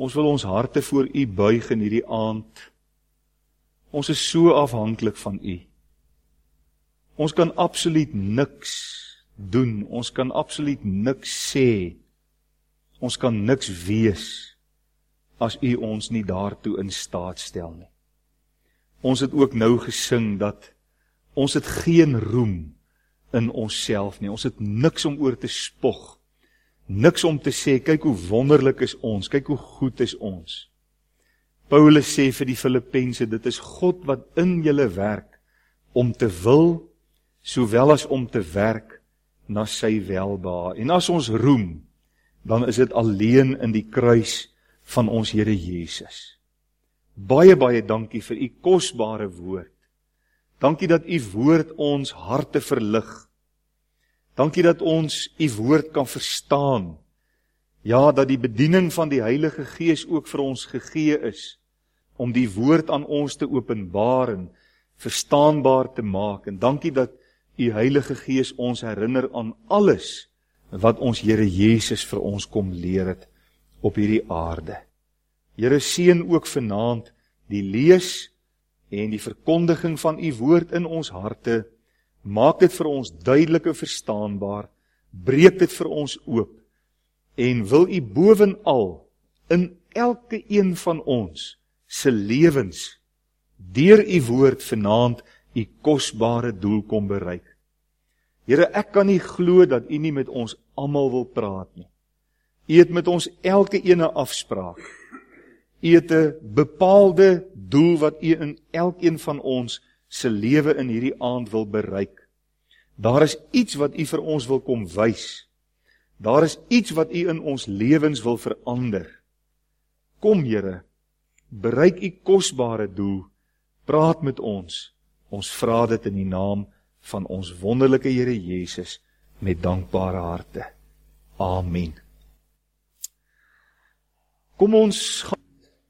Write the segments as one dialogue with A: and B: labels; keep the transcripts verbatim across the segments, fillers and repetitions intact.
A: Ons wil ons harte voor U buig in hierdie aand. Ons is so afhanklik van U. Ons kan absoluut niks doen, ons kan absoluut niks sê, ons kan niks wees, as U ons nie daartoe in staat stel nie. Ons het ook nou gesing dat ons het geen roem in onsself nie, ons het niks om oor te spog, niks om te sê, kyk hoe wonderlik is ons, kyk hoe goed is ons. Paulus sê vir die Filippense, dit is God wat in julle werk, om te wil, sowel as om te werk, na sy welbehae. En as ons roem, dan is dit alleen in die kruis van ons Here Jesus. Baie, baie dankie vir U kosbare woord. Dankie dat U woord ons harte verlig. Dankie dat ons U woord kan verstaan. Ja, dat die bediening van die Heilige Gees ook vir ons gegee is, om die woord aan ons te openbaar en verstaanbaar te maak. En dankie dat U Heilige Gees ons herinner aan alles wat ons Here Jesus vir ons kom leer het op hierdie aarde. Here, seën ook vanaand die lees en die verkondiging van U woord in ons harte. Maak dit vir ons duidelik en verstaanbaar. Breek dit vir ons oop. En wil U bovenal in elke een van ons se lewens deur U woord vanaand U kosbare doel kom bereik. Here, ek kan nie glo dat U nie met ons almal wil praat nie. U het met ons elke ene afspraak. U het 'n bepaalde doel wat U in elkeen van ons se lewe in hierdie aand wil bereik. Daar is iets wat U vir ons wil kom wys. Daar is iets wat U in ons lewens wil verander. Kom, Here, bereik U kosbare doel. Praat met ons. Ons vra dit in die naam van ons wonderlike Here Jesus met dankbare harte. Amen. Kom ons gaan.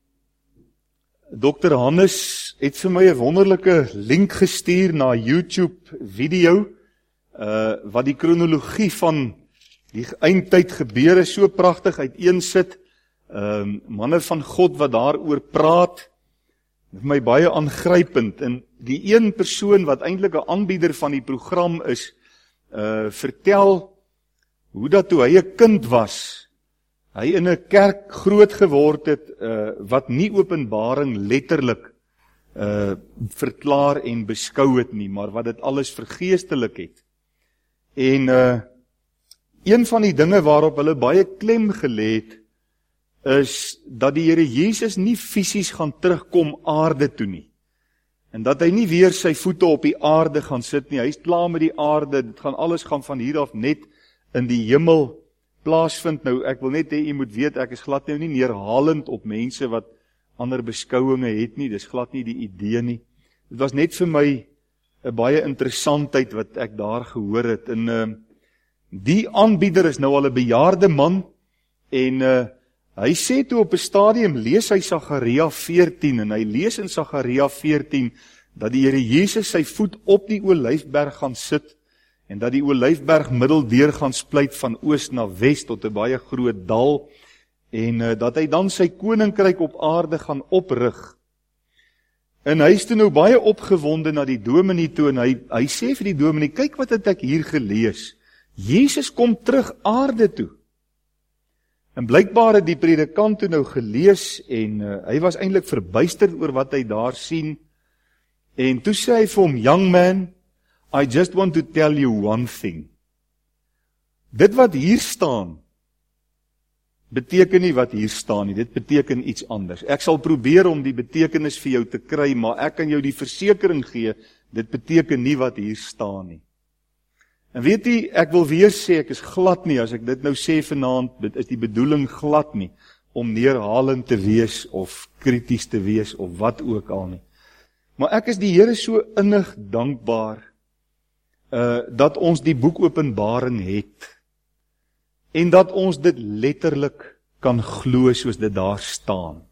A: dokter Hannes het vir my 'n wonderlike link gestuur na YouTube video, uh, wat die kronologie van die eindtyd gebeure so pragtig uiteensit. Uh, manne van God wat daaroor praat, vir my baie aangrypend. En die een persoon wat eintlik 'n aanbieder van die program is, uh, vertel hoe dat toe hy 'n kind was, hy in 'n kerk groot geword het, uh, wat nie Openbaring letterlik uh, verklaar en beskou het nie, maar wat dit alles vergeestelik het. En uh, een van die dinge waarop hulle baie klem gelê het, is dat die Here Jesus nie fisies gaan terugkom aarde toe nie. En dat hy nie weer sy voete op die aarde gaan sit nie. Hy is klaar met die aarde, dit gaan alles gaan van hier af net in die hemel plaasvind. Nou, ek wil net hê jy moet weet, ek is glad nou nie neerhalend op mense wat ander beskouinge het nie, dis glad nie die idee nie. Dit was net vir my 'n baie interessantheid wat ek daar gehoor het. En uh, die aanbieder is nou al 'n bejaarde man, en uh, hy sê toe op 'n stadium, lees hy Sagaria veertien, en hy lees in Sagaria veertien, dat die Here Jesus sy voet op die Olyfberg gaan sit, en dat die Olyfberg middeldeur gaan splyt van oos na wes tot 'n baie groot dal, en uh, dat hy dan sy koninkryk op aarde gaan oprig. En hy is toe nou baie opgewonde na die dominee toe, en hy, hy sê vir die dominee, kyk wat het ek hier gelees, Jesus kom terug aarde toe. En blykbaar het die predikant toe nou gelees, en uh, hy was eintlik verbuisterd oor wat hy daar sien, en toe sê hy vir hom, young man, I just want to tell you one thing. Dit wat hier staan, beteken nie wat hier staan nie, dit beteken iets anders. Ek sal probeer om die betekenis vir jou te kry, maar ek kan jou die versekering gee, dit beteken nie wat hier staan nie. En weet jy, ek wil weer sê, ek is glad nie, as ek dit nou sê vanaand, dit is die bedoeling glad nie, om neerhalend te wees, of krities te wees, of wat ook al nie. Maar ek is die Here so innig dankbaar, Uh, dat ons die boek Openbaring het, en dat ons dit letterlik kan glo soos dit daar staan.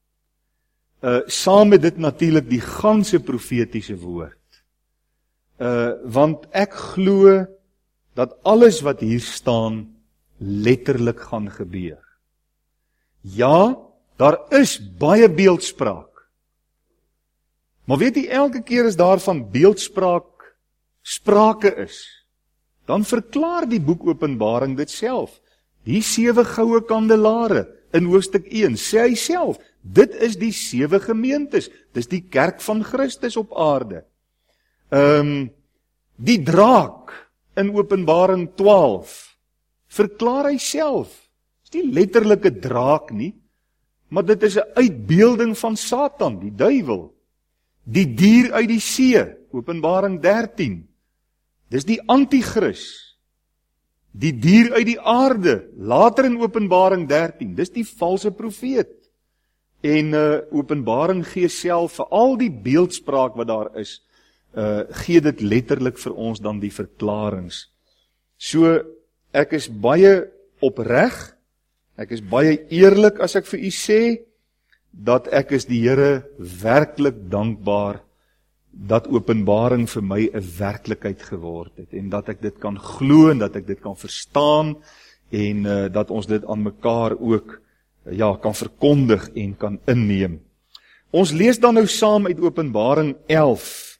A: Uh, saam met dit natuurlik die ganse profetiese woord. Uh, want ek glo dat alles wat hier staan letterlik gaan gebeur. Ja, Daar is baie beeldspraak. Maar weet jy, elke keer as daar van beeldspraak sprake is, dan verklaar die boek Openbaring dit self. Die sewe goue kandelare in hoofstuk een, sê hy self, dit is die sewe gemeentes, dis die kerk van Christus op aarde. Um, die draak in Openbaring twaalf, verklaar hy self, dis nie letterlike draak nie, maar dit is 'n uitbeelding van Satan, die duiwel. Die dier uit die see, Openbaring dertien, dis die antichrist. Die dier uit die aarde, later in Openbaring dertien, dis die valse profeet. En uh, Openbaring gee self vir al die beeldspraak wat daar is, uh, gee dit letterlik vir ons dan die verklarings. So, ek is baie opreg, ek is baie eerlik as ek vir u sê, dat ek is die Here werklik dankbaar, dat Openbaring vir my 'n werklikheid geword het, en dat ek dit kan glo, en dat ek dit kan verstaan, en uh, dat ons dit aan mekaar ook, uh, ja, kan verkondig en kan inneem. Ons lees dan nou saam uit Openbaring elf,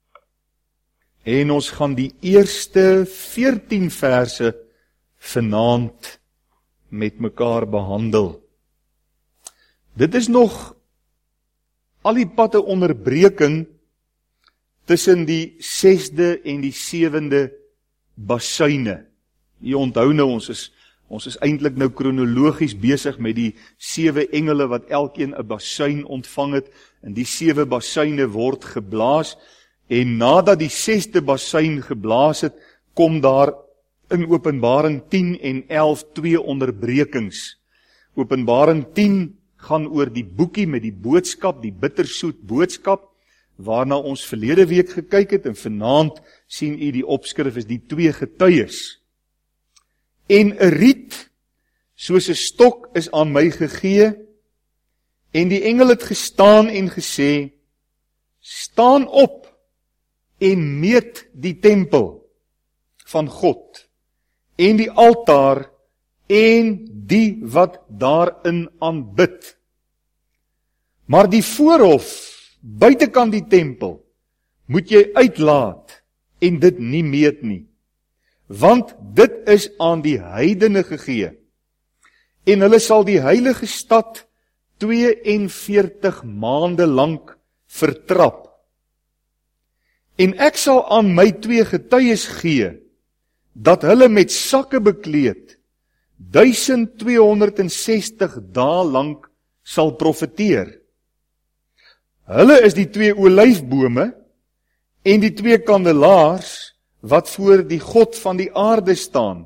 A: en ons gaan die eerste veertien verse vanaand met mekaar behandel. Dit is nog al die pad 'n onderbreking tussen die sesde en die sewende basuine. Jy onthou nou, ons is, ons is eintlik nou kronologies besig met die sewe engele wat elkeen 'n basuin ontvang het, en die sewe basuine word geblaas, en nadat die sesde basuin geblaas het, kom daar in Openbaring tien en elf twee onderbrekings. Openbaring tien gaan oor die boekie met die boodskap, die bittersoet boodskap, waarna ons verlede week gekyk het, en vanaand sien u die opskrif is die twee getuies. En 'n riet, soos 'n stok, is aan my gegee, en die engel het gestaan en gesê, staan op en meet die tempel van God, en die altaar, en die wat daarin aanbid. Maar die voorhof, buitekant die tempel, moet jy uitlaat, en dit nie meet nie, want dit is aan die heidene gegee, en hulle sal die heilige stad tweeënveertig maande lank vertrap. En ek sal aan my twee getuies gee, dat hulle met sakke bekleed, duisend tweehonderdsestig dae lank sal profeteer. Hulle is die twee olyfbome en die twee kandelaars wat voor die God van die aarde staan.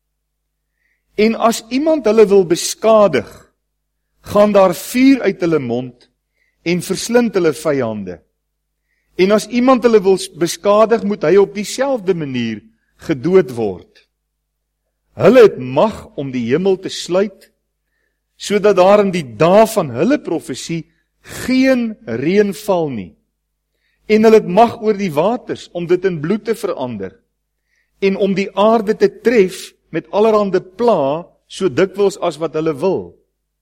A: En as iemand hulle wil beskadig, gaan daar vuur uit hulle mond en verslind hulle vyande. En as iemand hulle wil beskadig, moet hy op dieselfde manier gedood word. Hulle het mag om die hemel te sluit, sodat daar in die dae van hulle profesie geen reën val nie. En hulle het mag oor die waters om dit in bloed te verander, en om die aarde te tref met allerhande pla, so dikwels as wat hulle wil.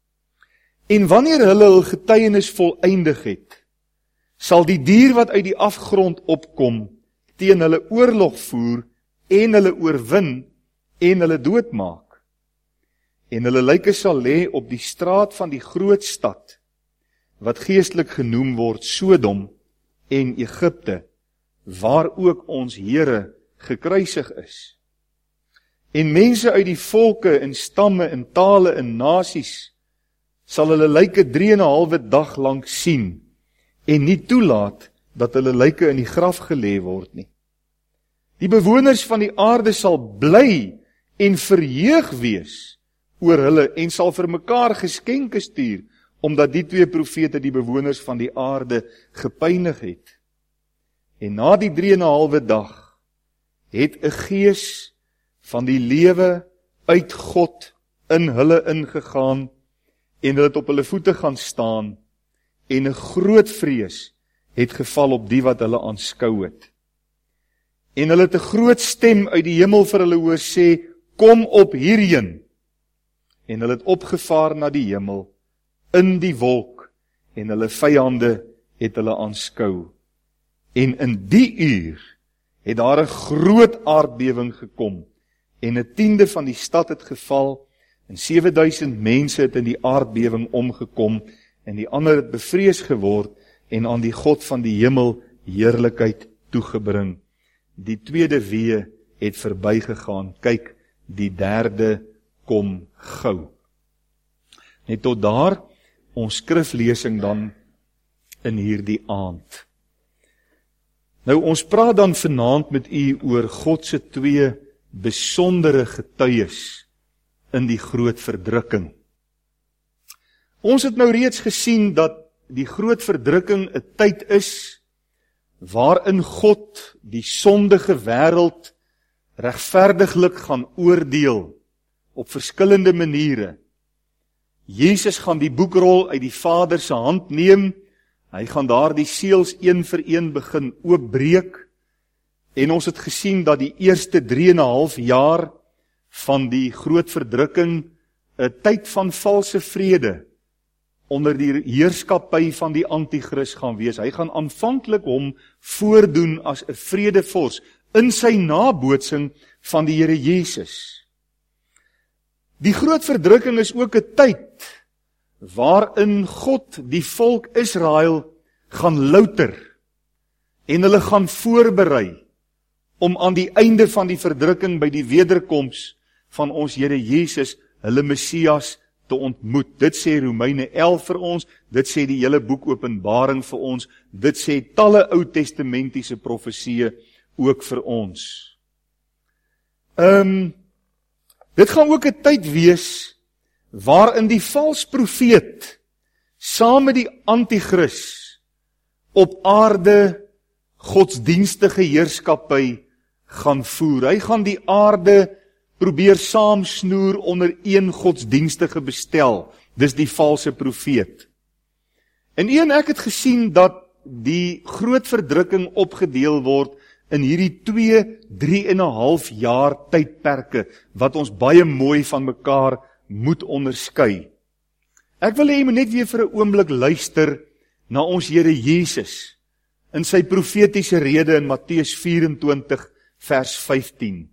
A: En wanneer hulle hul getuienis voleindig het, sal die dier wat uit die afgrond opkom, teen hulle oorlog voer, en hulle oorwin, en hulle doodmaak. En hulle lyke sal lê op die straat van die groot stad, wat geestelik genoem word Sodom en Egipte, waar ook ons Here gekruisig is. En mense uit die volke, en stamme, en tale, en nasies, sal hulle lyke drie en 'n halwe dag lank sien, en nie toelaat dat hulle lyke in die graf gelê word nie. Die bewoners van die aarde sal bly en verheug wees oor hulle, en sal vir mekaar geskenke stuur, omdat die twee profete die bewoners van die aarde gepynig het. En na die drie en 'n halwe dag het 'n gees van die lewe uit God in hulle ingegaan, en hulle het op hulle voete gaan staan, en 'n groot vrees het geval op die wat hulle aanskou het. En hulle het 'n groot stem uit die hemel vir hulle hoor sê, kom op hierheen. En hulle het opgevaar na die hemel, in die wolk, en hulle vyande het hulle aanskou. En in die uur het daar 'n groot aardbewing gekom, en 'n tiende van die stad het geval, en sewe duisend mense het in die aardbewing omgekom, en die ander het bevrees geword, en aan die God van die hemel heerlikheid toegebring. Die tweede wee het verbygegaan, kyk, die derde kom gou. Net tot daar, ons skriflesing dan in hierdie aand. Nou, ons praat dan vanaand met u oor God se twee besondere getuies in die groot verdrukking. Ons het nou reeds gesien dat die groot verdrukking 'n tyd is waarin God die sondige wêreld regverdiglik gaan oordeel op verskillende maniere. Jesus gaan die boekrol uit die Vader se hand neem, hy gaan daar die seels een vir een begin oopbreek, en ons het gesien dat die eerste drie en 'n half jaar van die groot verdrukking 'n tyd van valse vrede onder die heerskappy van die Antichrist gaan wees. Hy gaan aanvanklik hom voordoen as 'n vredevors in sy nabootsing van die Here Jesus. Die groot verdrukking is ook 'n tyd waarin God die volk Israel gaan louter en hulle gaan voorberei om aan die einde van die verdrukking by die wederkoms van ons Here Jesus, hulle Messias, te ontmoet. Dit sê Romeine elf vir ons, dit sê die hele boek Openbaring vir ons, dit sê talle Ou Testamentiese profesieë ook vir ons. Ehm um, dit gaan ook 'n tyd wees waarin die vals profeet saam met die Antichrist op aarde godsdienstige heerskappy gaan voer. Hy gaan die aarde probeer saamsnoer onder een godsdienstige bestel. Dis die valse profeet. En een ek het gesien dat die groot verdrukking opgedeel word in hierdie twee, drie en 'n half jaar tydperke, wat ons baie mooi van mekaar moet onderskei. Ek wil hê jy moet net weer vir 'n oomblik luister na ons Here Jesus in sy profetiese rede in Matteus vyf-en-twintig vers vyftien.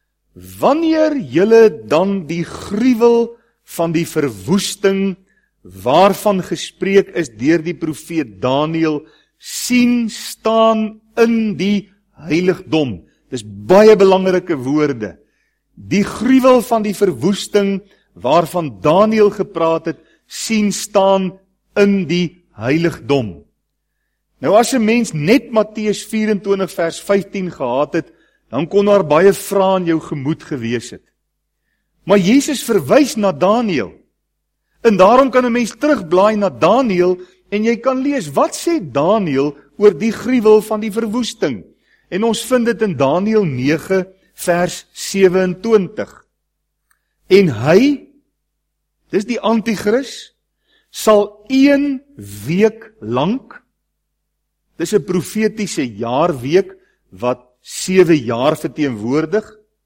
A: Wanneer julle dan die gruwel van die verwoesting waarvan gespreek is deur die profeet Daniël sien staan in die heiligdom. Dis baie belangrike woorde. Die gruwel van die verwoesting waarvan Daniël gepraat het, sien staan in die heiligdom. Nou as 'n mens net Matteus vyf-en-twintig vers vyftien gehad het, dan kon daar baie vrae in jou gemoed gewees het. Maar Jesus verwys na Daniël. En daarom kan 'n mens terugblaai na Daniël en jy kan lees, wat sê Daniël oor die gruwel van die verwoesting? En ons vind dit in Daniël nege vers sewe-en-twintig. En hy, dis die Antichrist, sal een week lank, dis 'n profetiese jaarweek wat sewe jaar verteenwoordig,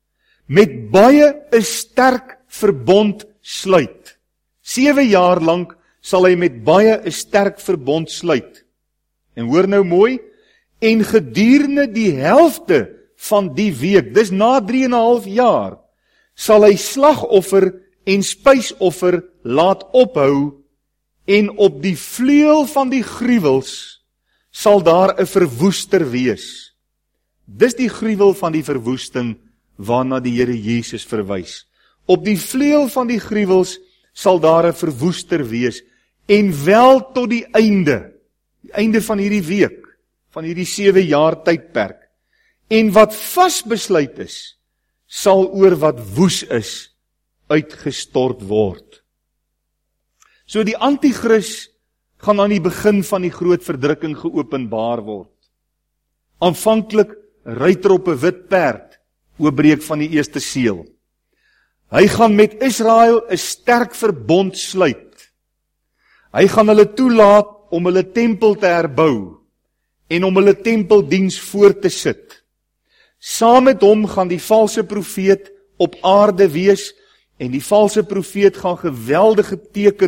A: met baie 'n sterk verbond sluit. Sewe jaar lank sal hy met baie 'n sterk verbond sluit. En hoor nou mooi, en gedurende die helfte van die week, dis na drie en 'n half jaar, sal hy slagoffer en spysoffer laat ophou, en op die vleuel van die gruwels sal daar 'n verwoester wees. Dis die gruwel van die verwoesting waarna die Here Jesus verwys. Op die vleuel van die gruwels sal daar 'n verwoester wees, en wel tot die einde, die einde van hierdie week, van hierdie sewe jaar tydperk. En wat vasbesluit is, sal oor wat woes is, uitgestort word. So die Antichrist gaan aan die begin van die groot verdrukking geopenbaar word. Aanvanklik ruiter op 'n wit perd, oopbreek van die eerste seël. Hy gaan met Israel 'n sterk verbond sluit. Hy gaan hulle toelaat om hulle tempel te herbou en om hulle tempeldiens voort te sit. Saam met hom gaan die valse profeet op aarde wees, en die valse profeet gaan geweldige tekens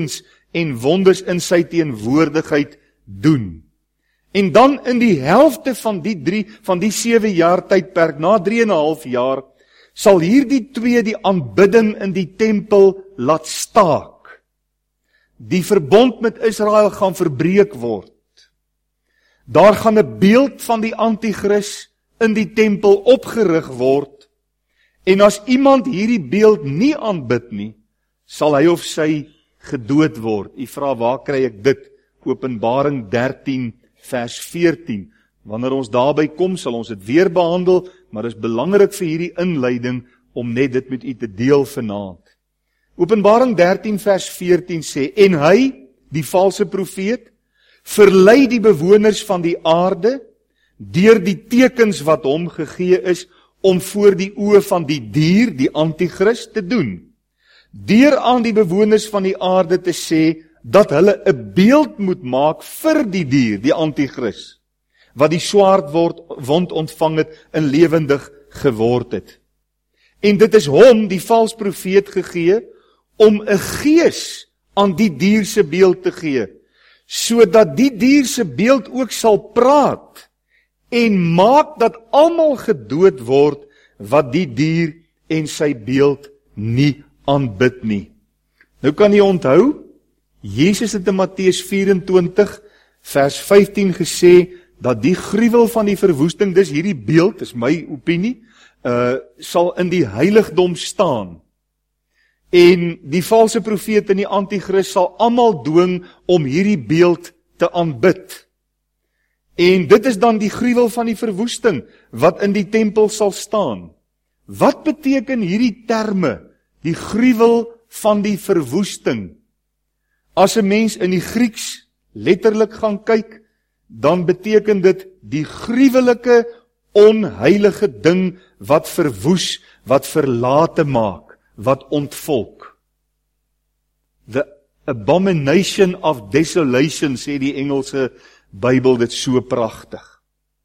A: en wonders in sy teenwoordigheid doen. En dan in die helfte van die drie, van die sewe jaar tydperk, na drie en 'n half jaar, sal hierdie twee die aanbidding in die tempel laat staak. Die verbond met Israel gaan verbreek word. Daar gaan 'n beeld van die anti-kris in die tempel opgerig word, en as iemand hierdie beeld nie aanbid nie, sal hy of sy gedood word. U vra, waar kry ek dit? Openbaring dertien vers veertien. Wanneer ons daarby kom, sal ons dit weer behandel, maar dit is belangrik vir hierdie inleiding om net dit met u te deel vanaand. Openbaring dertien vers veertien sê, en hy, die valse profeet, verlei die bewoners van die aarde deur die tekens wat hom gegee is om voor die oë van die dier, die anti-kris, te doen. Deur aan die bewoners van die aarde te sê dat hulle 'n beeld moet maak vir die dier, die anti-kris, wat die swaard word, wond ontvang het en lewendig geword het. En dit is hom, die vals profeet, gegee om 'n gees aan die dier se beeld te gee, sodat die dier se beeld ook sal praat en maak dat almal gedood word wat die dier en sy beeld nie aanbid nie. Nou kan jy onthou, Jesus het in Matteus vyf-en-twintig vers vyftien gesê dat die gruwel van die verwoesting, dis hierdie beeld, is my opinie, uh, sal in die heiligdom staan. En die valse profeet en die anti-kris sal almal dwing om hierdie beeld te aanbid. En dit is dan die gruwel van die verwoesting wat in die tempel sal staan. Wat beteken hierdie terme, die gruwel van die verwoesting? As 'n mens in die Grieks letterlik gaan kyk, dan beteken dit die gruwelike, onheilige ding wat verwoes, wat verlate maak, wat ontvolk. The abomination of desolation, sê die Engelse Bybel dit so pragtig.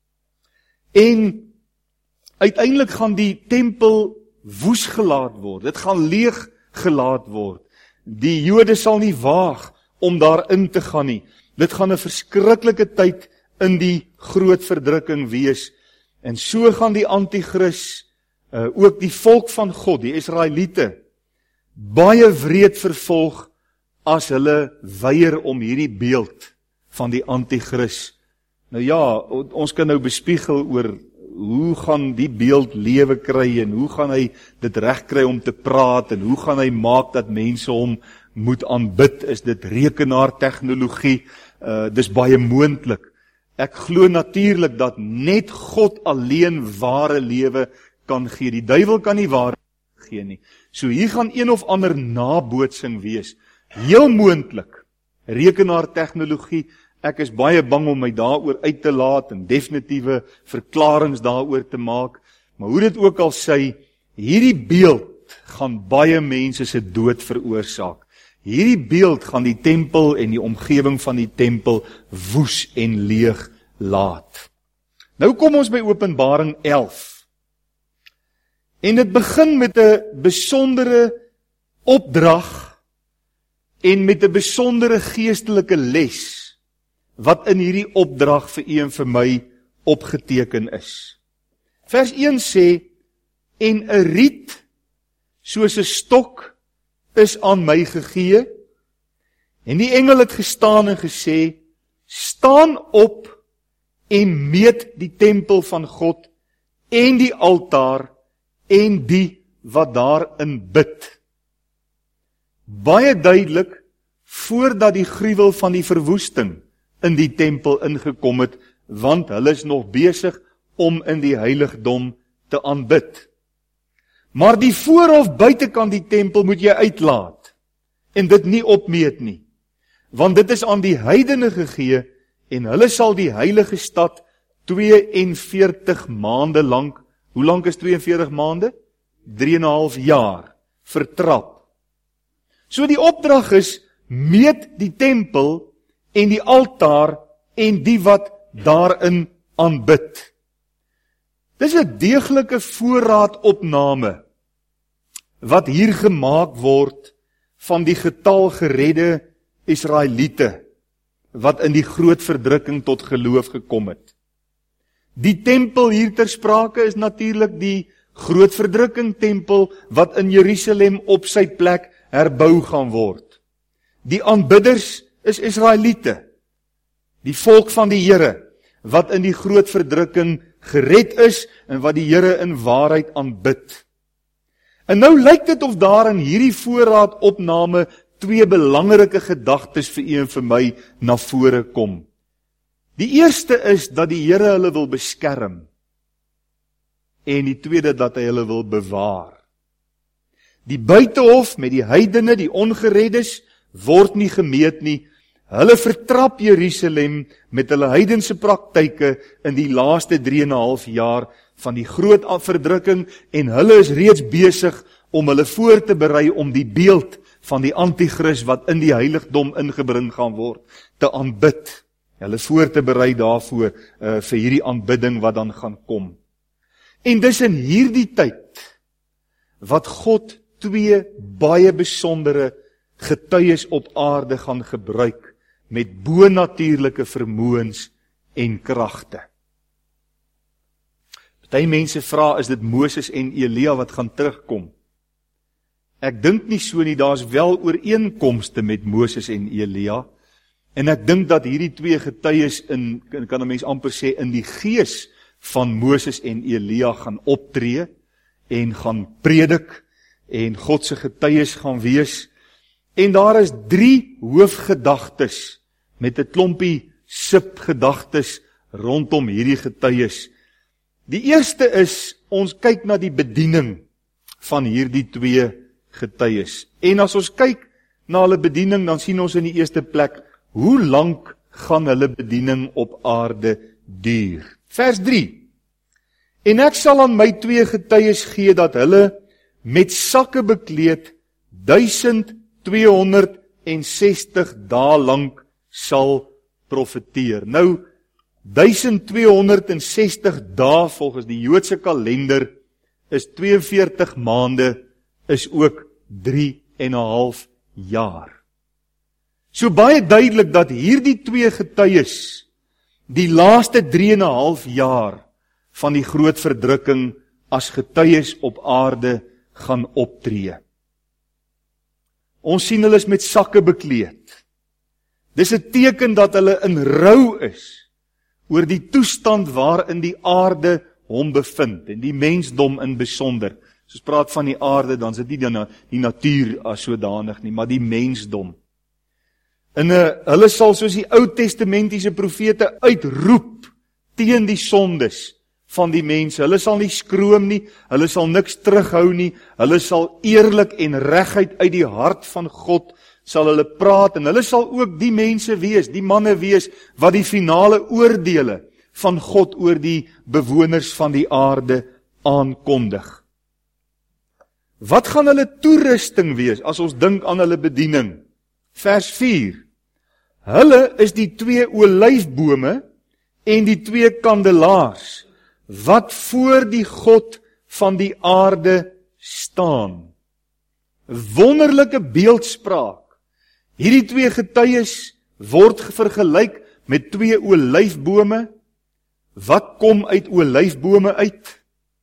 A: En uiteindelik gaan die tempel woes gelaat word, dit gaan leeg gelaat word. Die Jode sal nie waag om daarin te gaan nie. Dit gaan 'n verskriklike tyd in die groot verdrukking wees. En so gaan die anti-kris, uh, ook die volk van God, die Israeliete, baie wreed vervolg as hulle weier om hierdie beeld van die anti-kris. Nou ja, ons kan nou bespiegel oor hoe gaan die beeld lewe kry en hoe gaan hy dit reg kry om te praat en hoe gaan hy maak dat mense hom moet aanbid? Is dit rekenaartegnologie? Uh, dis baie moontlik. Ek glo natuurlik dat net God alleen ware lewe kan gee. Die duiwel kan nie ware gee nie. So hier gaan een of ander nabootsing wees. Heel moontlik. Rekenaartegnologie. Ek is baie bang om my daaroor uit te laat en definitiewe verklarings daaroor te maak. Maar hoe dit ook al sê, hierdie beeld gaan baie mense se dood veroorsaak. Hierdie beeld gaan die tempel en die omgewing van die tempel woes en leeg laat. Nou kom ons by Openbaring elf. En dit begin met 'n besondere opdrag en met 'n besondere geestelike les wat in hierdie opdrag vir u en vir my opgeteken is. Vers een sê, en 'n riet soos 'n stok is aan my gegee, en die engel het gestaan en gesê, staan op en meet die tempel van God en die altaar en die wat daarin bid. Baie duidelik, voordat die gruwel van die verwoesting in die tempel ingekom het, want hulle is nog besig om in die heiligdom te aanbid. Maar die voorhof buitekant die tempel moet jy uitlaat en dit nie opmeet nie, want dit is aan die heidene gegee en hulle sal die heilige stad tweeënveertig maande lank, hoe lank is tweeënveertig maande? drie en 'n half jaar vertrap. So die opdrag is, meet die tempel en die altaar en die wat daarin aanbid. Dis 'n deeglike voorraadopname wat hier gemaak word van die getal geredde Israeliete wat in die groot verdrukking tot geloof gekom het. Die tempel hier ter sprake is natuurlik die groot verdrukking tempel wat in Jerusalem op sy plek herbou gaan word. Die aanbidders is Israeliete, die volk van die Here, wat in die groot verdrukking gered is en wat die Here in waarheid aanbid. En nou lyk dit of daar in hierdie voorraadopname twee belangrike gedagtes vir u en vir my na vore kom. Die eerste is dat die Here hulle wil beskerm, en die tweede dat hy hulle wil bewaar. Die buitehof met die heidene, die ongereddes, word nie gemeet nie. Hulle vertrap Jerusalem met hulle heidense praktyke in die laaste drie en 'n half jaar van die groot verdrukking, en hulle is reeds besig om hulle voor te berei om die beeld van die antichrist wat in die heiligdom ingebring gaan word, te aanbid. Hulle voor te berei daarvoor, uh, vir hierdie aanbidding wat dan gaan kom. En dis in hierdie tyd wat God twee baie besondere getuies op aarde gaan gebruik met bonatuurlike vermoëns en kragte. Party mense vra, is dit Moses en Elia wat gaan terugkom? Ek dink nie so nie, daar's wel ooreenkomste met Moses en Elia, en ek dink dat hierdie twee getuies in, kan 'n mens amper sê, in die gees van Moses en Elia gaan optree en gaan predik en God se getuies gaan wees. En daar is drie hoofgedagtes met 'n klompie subgedagtes rondom hierdie getuies. Die eerste is, ons kyk na die bediening van hierdie twee getuies. En as ons kyk na hulle bediening, dan sien ons in die eerste plek, hoe lank gaan hulle bediening op aarde duur? Vers drie. En ek sal aan my twee getuies gee dat hulle met sakke bekleed duisend tweehonderd sestig dae lank sal profeteer. Nou, duisend tweehonderd sestig dae volgens die Joodse kalender is tweeënveertig maande, is ook drie en 'n half jaar. So baie duidelik dat hierdie twee getuies die laaste drie en 'n half jaar van die groot verdrukking as getuies op aarde gaan optree. Ons sien hulle is met sakke bekleed. Dis 'n teken dat hulle in rou is oor die toestand waarin die aarde hom bevind, en die mensdom in besonder. As ons praat van die aarde, dan is dit nie die, die natuur as sodanig nie, maar die mensdom. En uh, hulle sal soos die Ou Testamentiese profete uitroep teen die sondes van die mense. Hulle sal nie skroom nie, hulle sal niks terughou nie, hulle sal eerlik en reguit uit die hart van God sal hulle praat, en hulle sal ook die mense wees, die manne wees, wat die finale oordeele van God oor die bewoners van die aarde aankondig. Wat gaan hulle toerusting wees as ons dink aan hulle bediening? Vers vier. Hulle is die twee olyfbome en die twee kandelaars wat voor die God van die aarde staan. Wonderlike beeldspraak. Hierdie twee getuies word vergelyk met twee olyfbome. Wat kom uit olyfbome uit?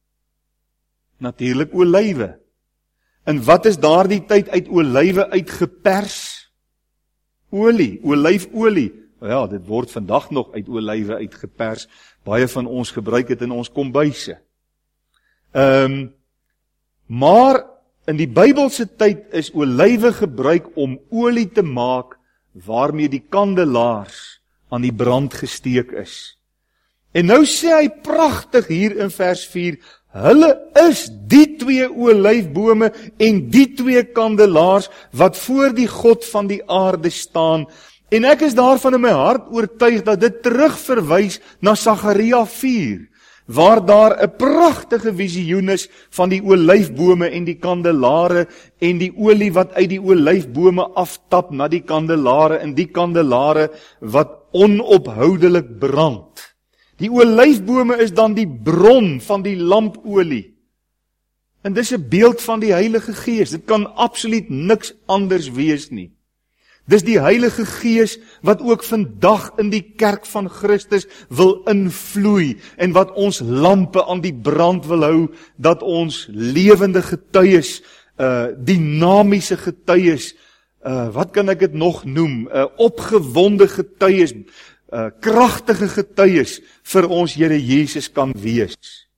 A: Natuurlik olywe. En wat is daardie tyd uit olywe uitgepers? Olie, olyfolie. Ja, dit word vandag nog uit olywe uitgepers. Baie van ons gebruik dit in ons kombuise. Ehm, um, maar in die Bybelse tyd is olywe gebruik om olie te maak waarmee die kandelaars aan die brand gesteek is. En nou sê hy pragtig hier in vers vier, hulle is die twee olyfbome en die twee kandelaars wat voor die God van die aarde staan. En ek is daarvan in my hart oortuig dat dit terugverwys na Sagaria vier, waar daar 'n pragtige visioen is van die olyfbome en die kandelare en die olie wat uit die olyfbome aftap na die kandelare en die kandelare wat onophoudelik brand. Die olyfbome is dan die bron van die lampolie. En dis 'n beeld van die Heilige Gees. Dit kan absoluut niks anders wees nie. Dis die Heilige Gees wat ook vandag in die kerk van Christus wil invloei en wat ons lampe aan die brand wil hou, dat ons lewende getuies, uh, dynamiese getuies, uh, wat kan ek dit nog noem, uh, opgewonde getuies, uh, kragtige getuies vir ons Here Jesus kan wees.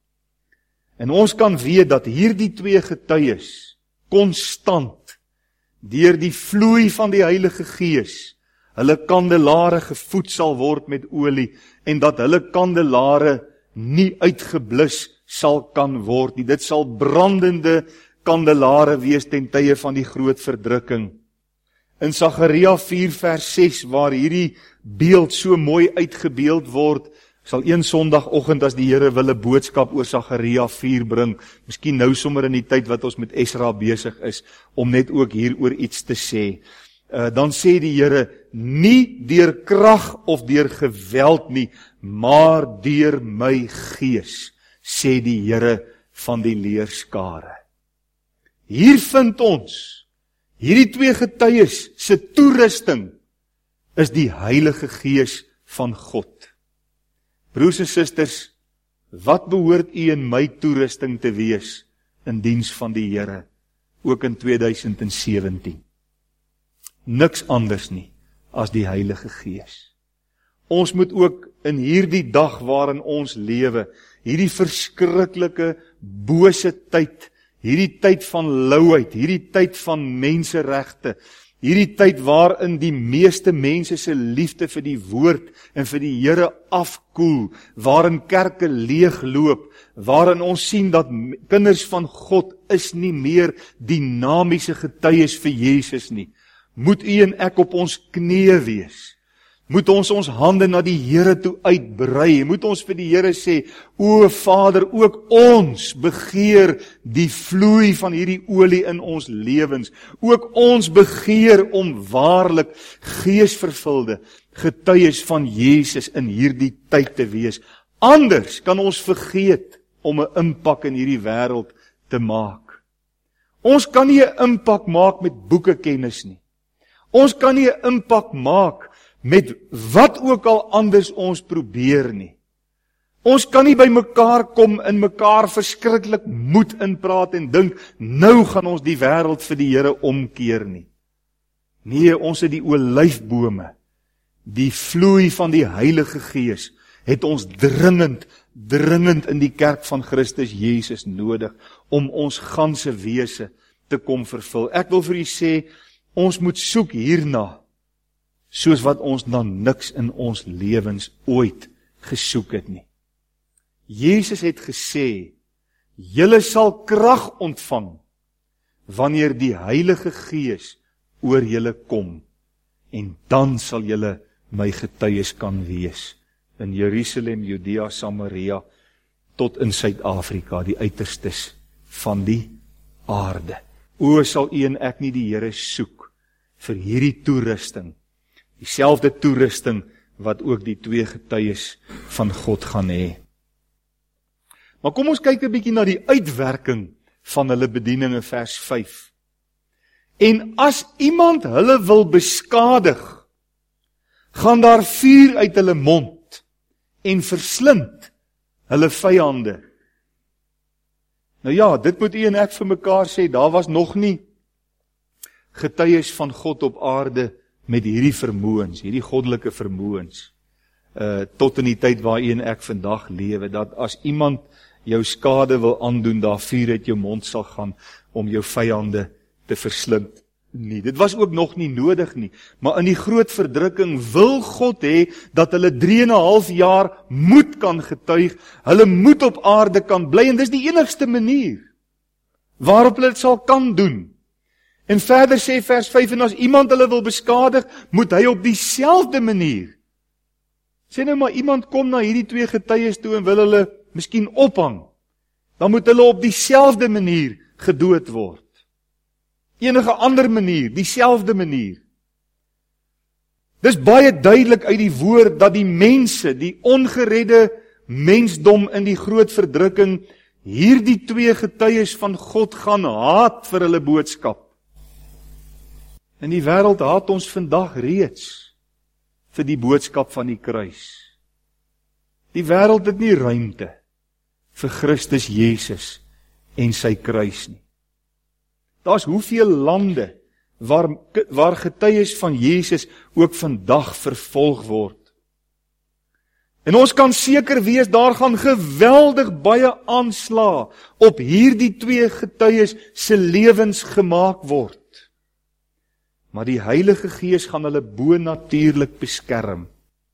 A: En ons kan weet dat hierdie twee getuies konstant deur die vloei van die Heilige Gees hulle kandelare gevoed sal word met olie en dat hulle kandelare nie uitgeblus sal kan word nie. Dit sal brandende kandelare wees ten tye van die groot verdrukking. In Sagaria vier vers ses waar hierdie beeld so mooi uitgebeeld word, sal een Sondagoggend as die Here wil 'n boodskap oor Sagaria vier bring, miskien nou sommer in die tyd wat ons met Esra besig is, om net ook hieroor iets te sê. Uh, dan sê die Here, nie deur krag of deur geweld nie, maar deur my gees, sê die Here van die leerskare. Hier vind ons, hierdie twee getuies se toerusting is die Heilige Gees van God. Broers en susters, wat behoort u en my toerusting te wees in diens van die Here, ook in tweeduisend sewentien? Niks anders nie as die Heilige Gees. Ons moet ook in hierdie dag waarin ons lewe, hierdie verskriklike bose tyd, hierdie tyd van louheid, hierdie tyd van menseregte, hierdie tyd waarin die meeste mense se liefde vir die woord en vir die Here afkoel, waarin kerke leegloop, waarin ons sien dat kinders van God is nie meer dynamiese getuies vir Jesus nie. Moet u en ek op ons knieë wees. Moet ons ons hande na die Here toe uitbrei. Moet ons vir die Here sê, o Vader, ook ons begeer die vloei van hierdie olie in ons lewens. Ook ons begeer om waarlik geesvervulde getuies van Jesus in hierdie tyd te wees. Anders kan ons vergeet om 'n impak in hierdie wêreld te maak. Ons kan nie 'n impak maak met boekekennis nie. Ons kan nie 'n impak maak met wat ook al anders ons probeer nie. Ons kan nie by mekaar kom in mekaar verskriklik moed inpraat en dink, nou gaan ons die wêreld vir die Here omkeer nie. Nee, ons het die olyfbome, die vloei van die Heilige Gees, het ons dringend, dringend in die kerk van Christus Jesus nodig, om ons ganse wese te kom vervul. Ek wil vir u sê, ons moet soek hierna, soos wat ons na niks in ons lewens ooit gesoek het nie. Jesus het gesê, julle sal krag ontvang, wanneer die Heilige Gees oor julle kom, en dan sal julle my getuies kan wees, in Jerusalem, Judea, Samaria, tot in Suid-Afrika, die uiterstes van die aarde. O, sal u en ek nie die Here soek, vir hierdie toerusting, dieselfde toerusting wat ook die twee getuies van God gaan hê. Maar kom ons kyk 'n bietjie na die uitwerking van hulle bediening in vers vyf. En as iemand hulle wil beskadig, gaan daar vuur uit hulle mond en verslind hulle vyande. Nou ja, dit moet u en ek vir mekaar sê, daar was nog nie getuies van God op aarde met hierdie vermoëns, hierdie goddelike vermoëns, uh, tot in die tyd waar u en ek vandag lewe, dat as iemand jou skade wil aandoen, daar vuur uit jou mond sal gaan om jou vyande te verslind. Nee, dit was ook nog nie nodig nie, maar in die groot verdrukking wil God hê dat hulle drie en 'n half jaar moet kan getuig, hulle moet op aarde kan bly, en dis die enigste manier waarop hulle dit sal kan doen. En verder sê vers vyf, en as iemand hulle wil beskadig, moet hy op dieselfde manier. Sê nou maar iemand kom na hierdie twee getuies toe en wil hulle miskien ophang, dan moet hulle op dieselfde manier gedood word. Enige ander manier, dieselfde manier. Dis baie duidelik uit die woord dat die mense, die ongeredde mensdom in die groot verdrukking, hierdie twee getuies van God gaan haat vir hulle boodskap. En die wêreld haat ons vandag reeds vir die boodskap van die kruis. Die wêreld het nie ruimte vir Christus Jesus en sy kruis nie. Daar's hoeveel lande waar, waar getuies van Jesus ook vandag vervolg word. En ons kan seker wees, daar gaan geweldig baie aanslae op hierdie twee getuies se lewens gemaak word. Maar die Heilige Gees gaan hulle bonatuurlik beskerm.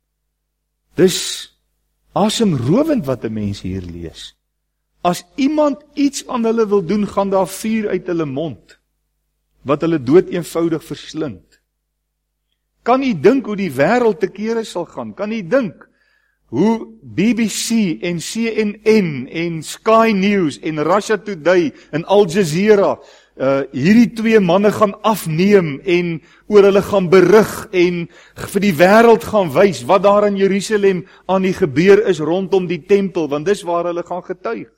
A: Dis asemrowend wat 'n mens hier lees. As iemand iets aan hulle wil doen, gaan daar vuur uit hulle mond, wat hulle dood eenvoudig verslind. Kan u dink hoe die wêreld te kere sal gaan? Kan u dink hoe B B C en C N N en Sky News en Russia Today en Al Jazeera uh, hierdie twee manne gaan afneem en oor hulle gaan berig en vir die wêreld gaan wys wat daar in Jerusalem aan die gebeur is rondom die tempel, want dis waar hulle gaan getuig.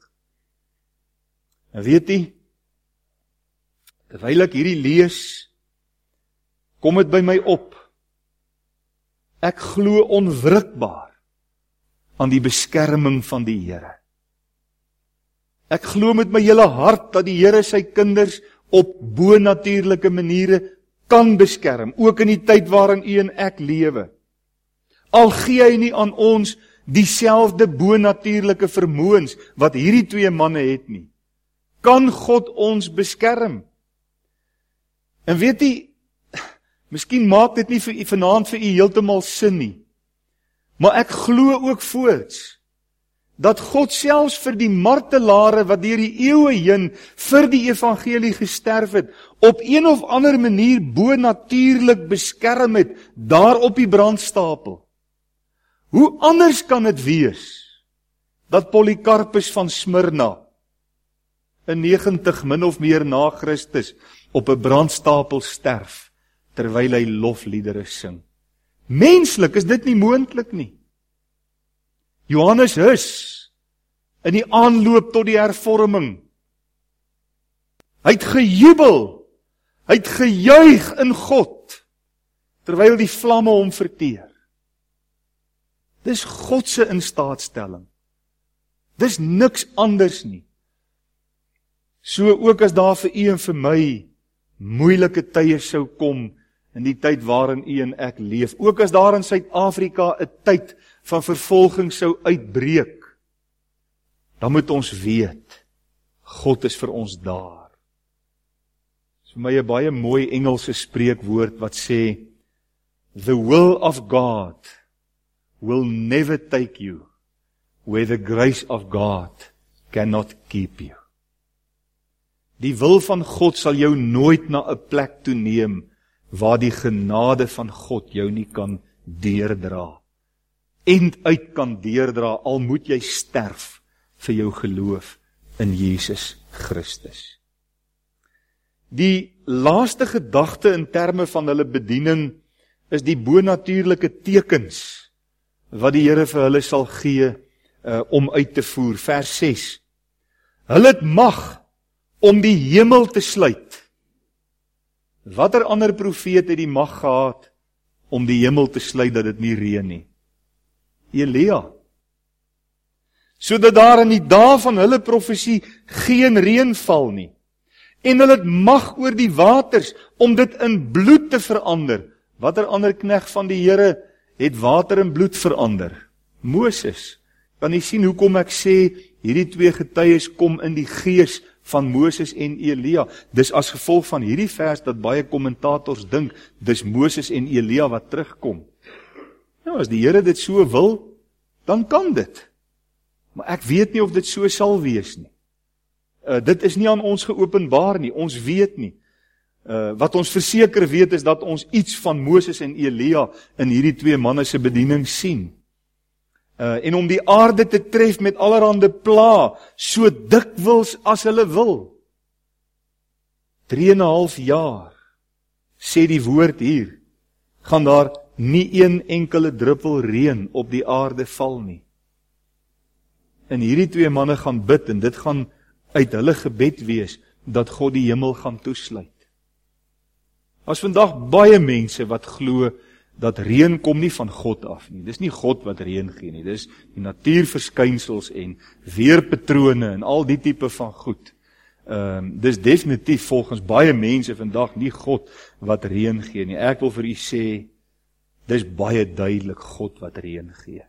A: En weet jy, terwyl ek hierdie lees, kom dit by my op. Ek glo onwrikbaar aan die beskerming van die Here. Ek glo met my hele hart dat die Here sy kinders op bonatuurlike maniere kan beskerm, ook in die tyd waarin u en ek lewe. Al gee hy nie aan ons dieselfde bonatuurlike vermoëns wat hierdie twee manne het nie, kan God ons beskerm. En weet jy, miskien maak dit nie vir u vanaand vir u heeltemal sin nie, maar ek glo ook voorts, dat God selfs vir die martelare wat deur die eeue heen vir die evangelie gesterf het, op een of ander manier bonatuurlik beskerm het, daar op die brandstapel. Hoe anders kan dit wees, dat Polycarpus van Smyrna, in negentig min of meer na Christus, op 'n brandstapel sterf, terwyl hy lofliedere sing. Menslik is dit nie moontlik nie. Johannes Hus, in die aanloop tot die hervorming, hy het gejubel, hy het gejuig in God, terwyl die vlamme hom verteer. Dis God se instaatstelling. Dis niks anders nie. So ook as daar vir u en vir my moeilike tye sou kom in die tyd waarin u en ek leef, ook as daar in Suid-Afrika 'n tyd van vervolging sou uitbreek, dan moet ons weet, God is vir ons daar. Dit is vir my 'n baie mooi Engelse spreekwoord wat sê, the will of God will never take you where the grace of God cannot keep you. Die wil van God sal jou nooit na 'n plek toe neem waar die genade van God jou nie kan deurdra. End uit kan deurdra, al moet jy sterf vir jou geloof in Jesus Christus. Die laaste gedagte in terme van hulle bediening is die bonatuurlike tekens wat die Here vir hulle sal gee uh, om uit te voer. Vers ses. Hulle het mag om die hemel te sluit. Watter ander profeet het die mag gehad om die hemel te sluit dat dit nie reën nie? Elia. Sodat daar in die dae van hulle profesie geen reën val nie. En hulle het mag oor die waters om dit in bloed te verander. Watter ander knegt van die Here het water in bloed verander? Moses. Kan jy sien hoekom ek sê hierdie twee getuies kom in die gees van Moses en Elia? Dis as gevolg van hierdie vers dat baie kommentators dink dis Moses en Elia wat terugkom. Nou as die Here dit so wil, dan kan dit. Maar ek weet nie of dit so sal wees nie. Uh, dit is nie aan ons geopenbaar nie, ons weet nie. Uh, wat ons verseker weet is dat ons iets van Moses en Elia in hierdie twee manne se bediening sien. Uh, en om die aarde te tref met allerhande pla, so dikwels as hulle wil. Drie en 'n half jaar, sê die woord hier, gaan daar nie een enkele druppel reën op die aarde val nie. En hierdie twee manne gaan bid, en dit gaan uit hulle gebed wees, dat God die hemel gaan toesluit. Daar's vandag baie mense wat glo dat reën kom nie van God af nie. Dis nie God wat reën gee nie. Dis die natuurverskynsels en weerpatrone en al die tipe van goed. Ehm um, dis definitief volgens baie mense vandag nie God wat reën gee nie. Ek wil vir u sê, dis baie duidelik God wat reën gee.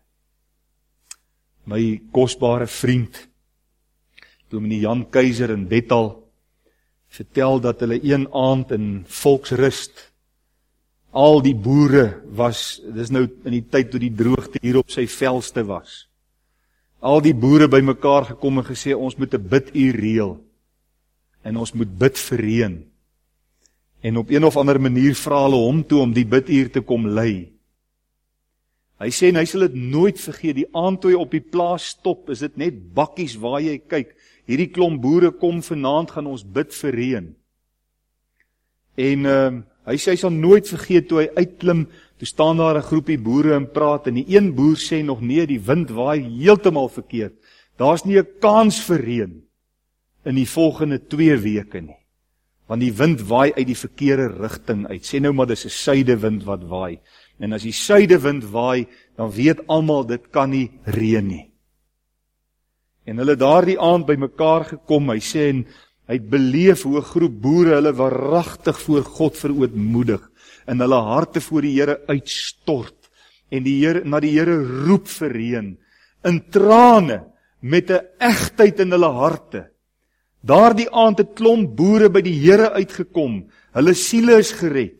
A: My kosbare vriend, Dominee Jan Keiser in Bethal, vertel dat hulle een aand in Volksrust, al die boere was, dis nou in die tyd toe die droogte hier op sy velste was, al die boere by mekaar gekom en gesê, ons moet 'n biduur reël, en ons moet bid vir reën, en op een of ander manier vra hulle hom toe om die biduur te kom lei. Hy sê, en hy sal dit nooit vergeet, die aand toe hy op die plaas stop, is dit net bakkies waar jy kyk, hierdie klomp boere kom vanaand, gaan ons bid vir reën. En uh, hy sê, hy sal nooit vergeet, toe hy uitklim, toe staan daar 'n groepie boere en praat, en die een boer sê nog, nee, die wind waai heeltemal verkeerd, daar's nie 'n kans vir reën in die volgende twee weke nie, want die wind waai uit die verkeerde rigting uit, sê nou maar dis 'n suidewind wat waai, en as die suidewind waai, dan weet almal dit kan nie reën nie. En hulle daardie aand by mekaar gekom, hy sê, en hy het beleef hoe 'n groep boere hulle waaragtig voor God verootmoedig, en hulle harte voor die Here uitstort, en die Here, na die Here roep vir reën, in trane, met 'n egtheid in hulle harte. Daardie aand het klomp boere by die Here uitgekom, hulle siele is gered.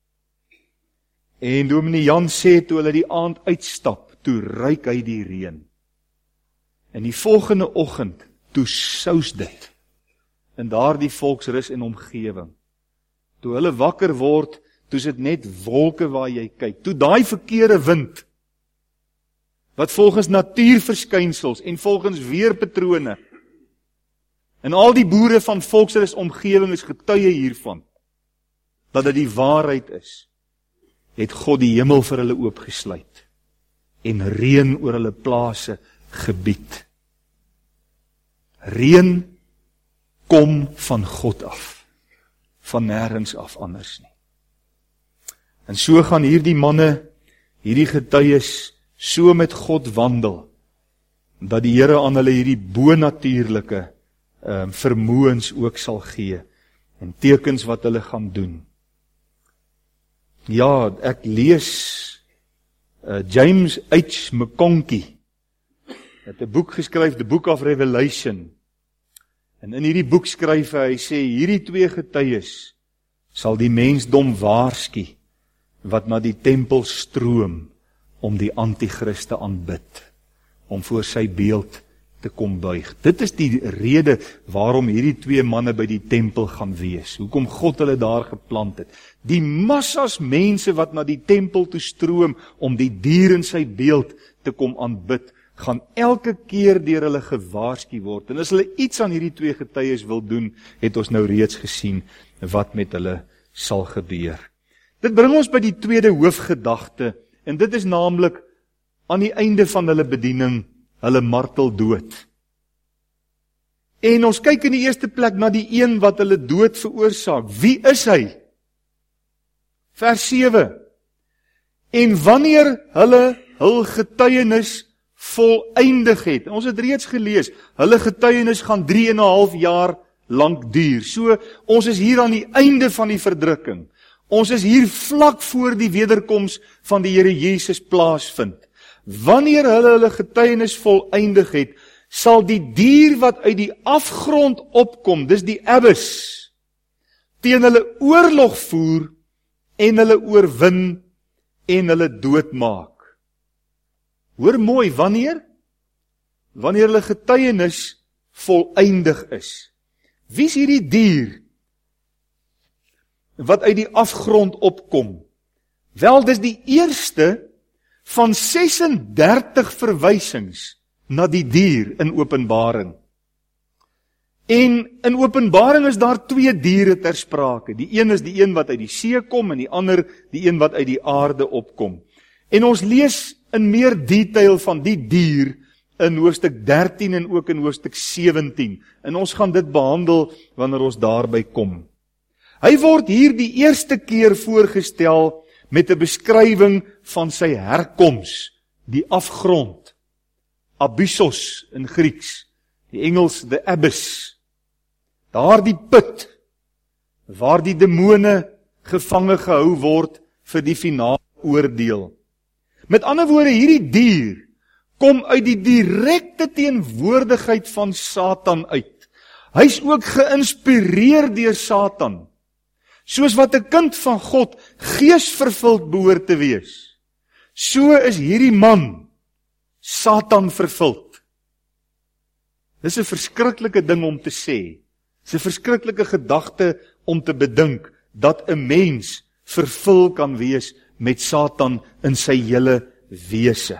A: En Dominee Jan sê, toe hulle die aand uitstap, toe ruik hy die reën. En die volgende oggend, toe sous dit, in daardie Volksrus en omgewing. Toe hulle wakker word, toe is dit net wolke waar jy kyk. Toe daai verkeerde wind, wat volgens natuurverskynsels en volgens weerpatrone, en al die boere van Volksrus omgewing is getuie hiervan, dat dit die waarheid is, het God die hemel vir hulle oopgesluit, en reën oor hulle plase gebied. Reën kom van God af, van nêrens af anders nie. En so gaan hierdie manne, hierdie getuies, so met God wandel, dat die Here aan hulle hierdie bonatuurlike um, vermoëns ook sal gee, en tekens wat hulle gaan doen. Ja, ek lees uh, James H. McConkie, het 'n boek geskryf, The Book of Revelation, en in hierdie boek skryf hy, hy sê, hierdie twee getuies sal die mensdom waarsku, wat na die tempel stroom, om die antichrist te aanbid, om voor sy beeld te kom buig. Dit is die rede waarom hierdie twee manne by die tempel gaan wees, hoekom God hulle daar geplant het. Die massas mense wat na die tempel toe stroom, om die dier in sy beeld te kom aanbid, gaan elke keer deur hulle gewaarsku word. En as hulle iets aan hierdie twee getuies wil doen, het ons nou reeds gesien wat met hulle sal gebeur. Dit bring ons by die tweede hoofgedagte, en dit is naamlik aan die einde van hulle bediening, hulle martel dood. En ons kyk in die eerste plek na die een wat hulle dood veroorsaak. Wie is hy? Vers sewe. En wanneer hulle hul getuienis voleindig het, en ons het reeds gelees, hulle getuienis gaan drie en 'n half jaar lank duur. So, ons is hier aan die einde van die verdrukking. Ons is hier vlak voor die wederkoms van die Here Jesus plaasvind. Wanneer hulle hulle getuienis voleindig het, sal die dier wat uit die afgrond opkom, dis die abyss, teen hulle oorlog voer en hulle oorwin en hulle doodmaak. Hoor mooi, wanneer? Wanneer hulle getuienis voleindig is. Wie is hierdie dier wat uit die afgrond opkom? Wel, dis die eerste van ses en dertig verwysings na die dier in Openbaring. En in Openbaring is daar twee diere ter sprake. Die een is die een wat uit die see kom en die ander die een wat uit die aarde opkom. En ons lees in meer detail van die dier in hoofstuk dertien en ook in hoofstuk sewentien. En ons gaan dit behandel wanneer ons daarby kom. Hy word hier die eerste keer voorgestel met 'n beskrywing van sy herkoms, die afgrond, abyssos in Grieks, die Engels the abyss, daar die put, waar die demone gevange gehou word vir die finale oordeel. Met ander woorde, hierdie dier kom uit die direkte teenwoordigheid van Satan uit. Hy's ook geïnspireer deur Satan, soos wat 'n kind van God geesvervuld behoort te wees. So is hierdie man Satan vervuld. Dis 'n verskriklike ding om te sê. Dis 'n verskriklike gedagte om te bedink dat 'n mens vervul kan wees met Satan in sy hele wese.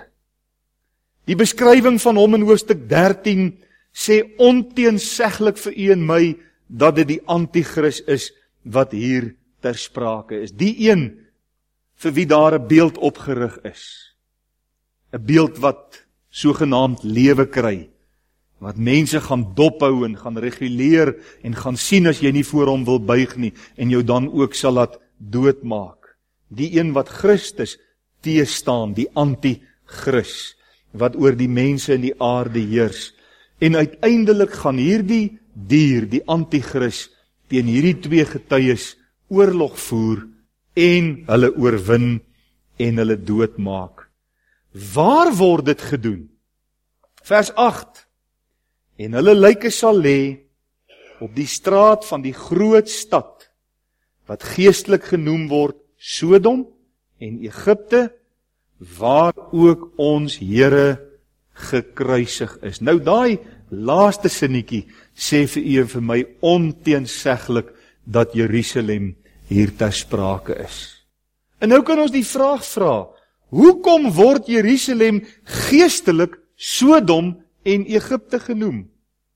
A: Die beskrywing van hom in hoofstuk dertien sê onteenseglik vir u en my dat dit die anti-kris is wat hier ter sprake is. Die een vir wie daar 'n beeld opgerig is. 'n Beeld wat sogenaamd lewe kry. Wat mense gaan dophou en gaan reguleer en gaan sien as jy nie voor hom wil buig nie en jou dan ook sal laat doodmaak. Die een wat Christus teestaan, die anti-kris wat oor die mense in die aarde heers. En uiteindelik gaan hierdie dier, die anti-kris, teen hierdie twee getuies oorlog voer en hulle oorwin en hulle doodmaak. Waar word dit gedoen? Vers agt. En hulle lyke sal lê op die straat van die groot stad, wat geestelik genoem word Sodom en Egipte, waar ook ons Here gekruisig is. Nou daai laaste sinnetjie sê vir u en vir my onteenseglik dat Jerusalem hier ter sprake is. En nou kan ons die vraag vra, hoekom word Jerusalem geestelik Sodom en Egipte genoem?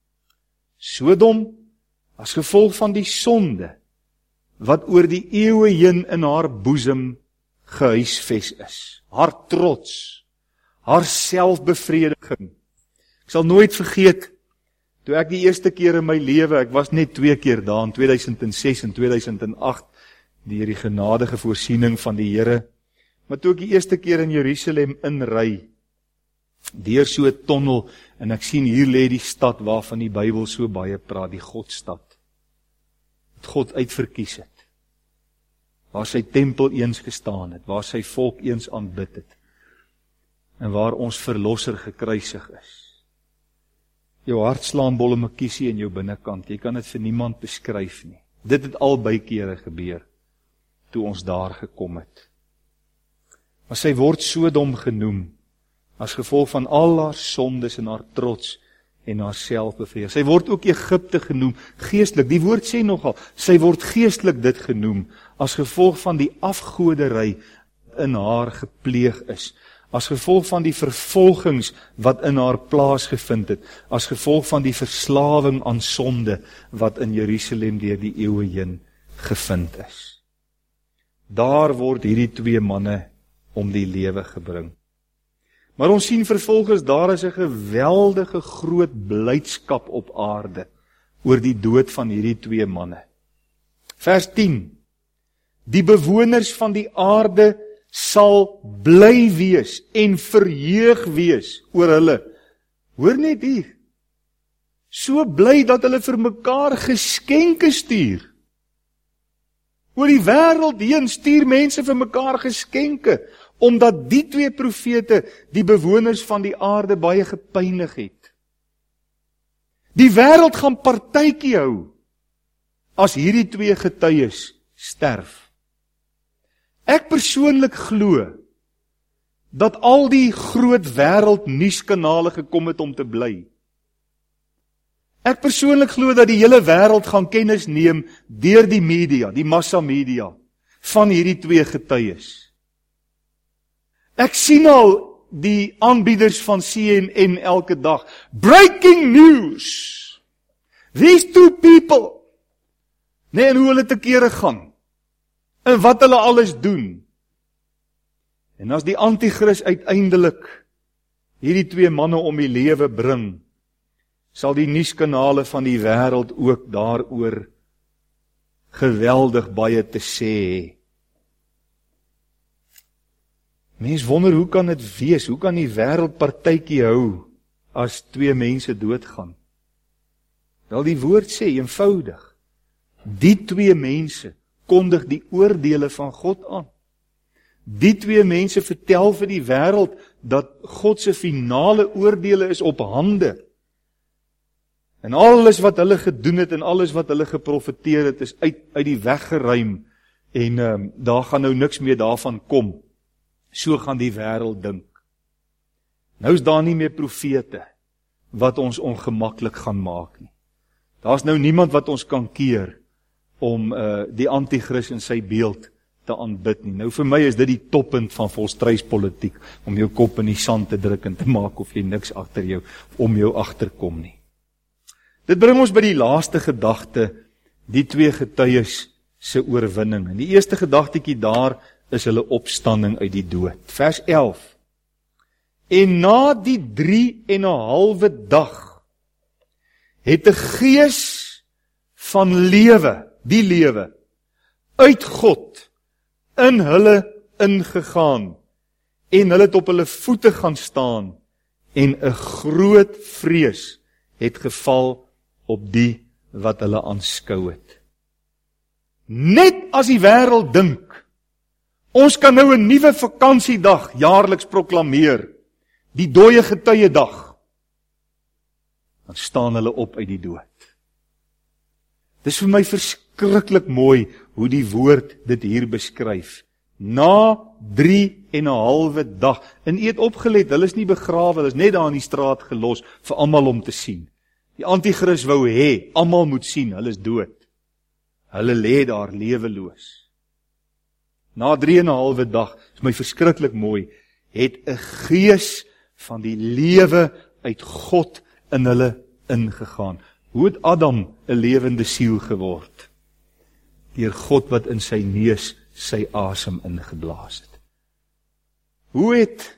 A: Sodom as gevolg van die sonde wat oor die eeue heen in haar boesem gehuisves is. Haar trots, haar selfbevrediging. Ek sal nooit vergeet, toe ek die eerste keer in my lewe, ek was net twee keer daar in twee duisend ses en twee duisend agt, deur die genadige voorsiening van die Here, maar toe ek die eerste keer in Jerusalem inry, deur so 'n tonnel, en ek sien hier lê die stad waarvan die Bybel so baie praat, die Godstad, wat God uitverkies het, waar sy tempel eens gestaan het, waar sy volk eens aanbid het, en waar ons verlosser gekruisig is. Jou hart slaan bolle makiesie in jou binnekant, jy kan dit vir niemand beskryf nie. Dit het al baie kere gebeur, toe ons daar gekom het. Maar sy word Sodom genoem, as gevolg van al haar sondes en haar trots en haar selfbevrediging. Sy word ook Egipte genoem, geestelik, die woord sê nogal, sy word geestelik dit genoem, as gevolg van die afgodery in haar gepleeg is, as gevolg van die vervolgings wat in haar plaasgevind het, as gevolg van die verslawing aan sonde wat in Jerusalem deur die eeue heen gevind is. Daar word hierdie twee manne om die lewe gebring. Maar ons sien vervolgens, daar is 'n geweldige groot blydskap op aarde oor die dood van hierdie twee manne. Vers tien. Die bewoners van die aarde sal bly wees en verheug wees oor hulle. Hoor net hier. So bly dat hulle vir mekaar geskenke stuur. Oor die wêreld heen stuur mense vir mekaar geskenke, omdat die twee profete die bewoners van die aarde baie gepynig het. Die wêreld gaan partytjie hou as hierdie twee getuies sterf. Ek persoonlik glo dat al die groot wêreld nuuskanale gekom het om te bly. Ek persoonlik glo dat die hele wêreld gaan kennis neem deur die media, die massa media, van hierdie twee getuies. Ek sien al die aanbieders van C N N elke dag. Breaking news! These two people! Nee, en hoe hulle te kere gaan. En wat hulle alles doen. En as die anti-kris uiteindelik hierdie twee manne om die lewe bring, sal die nuuskanale van die wêreld ook daaroor geweldig baie te sê. Mens wonder, hoe kan dit wees? Hoe kan die wêreld partytjie hou as twee mense doodgaan? Wel, die woord sê eenvoudig, die twee mense kondig die oordeele van God aan. Die twee mense vertel vir die wêreld dat God se finale oordeele is op hande. En alles wat hulle gedoen het en alles wat hulle geprofeteer het, is uit, uit die weg geruim. En um, daar gaan nou niks meer daarvan kom. So gaan die wêreld dink. Nou is daar nie meer profete wat ons ongemaklik gaan maak nie. Daar's nou niemand wat ons kan keer om uh, die anti-kris in sy beeld te aanbid nie. Nou vir my is dit die toppunt van volstruispolitiek, om jou kop in die sand te druk en te maak of jy niks agter jou, om jou agterkom nie. Dit bring ons by die laaste gedagte, die twee getuies se oorwinning. En die eerste gedagtetjie daar is hulle opstanding uit die dood. Vers elf. En na die drie en 'n halwe dag het 'n gees van lewe, die lewe, uit God in hulle ingegaan en hulle het op hulle voete gaan staan en 'n groot vrees het geval op die wat hulle aanskou het. Net as die wêreld dink, ons kan nou 'n nuwe vakansiedag jaarliks proklameer, die dooie getuie dag, dan staan hulle op uit die dood. Dis vir my verskriklik mooi hoe die woord dit hier beskryf. Na drie en 'n halwe dag. En u het opgelet, hulle is nie begrawe, hulle is net daar in die straat gelos vir almal om te sien. Die anti-kris wou hê, almal moet sien, hulle is dood. Hulle lê daar leweloos. Na drie en 'n halwe dag, is my verskriklik mooi, het 'n gees van die lewe uit God in hulle ingegaan. Hoe het Adam 'n lewende siel geword? Deur God wat in sy neus sy asem ingeblaas het. Hoe het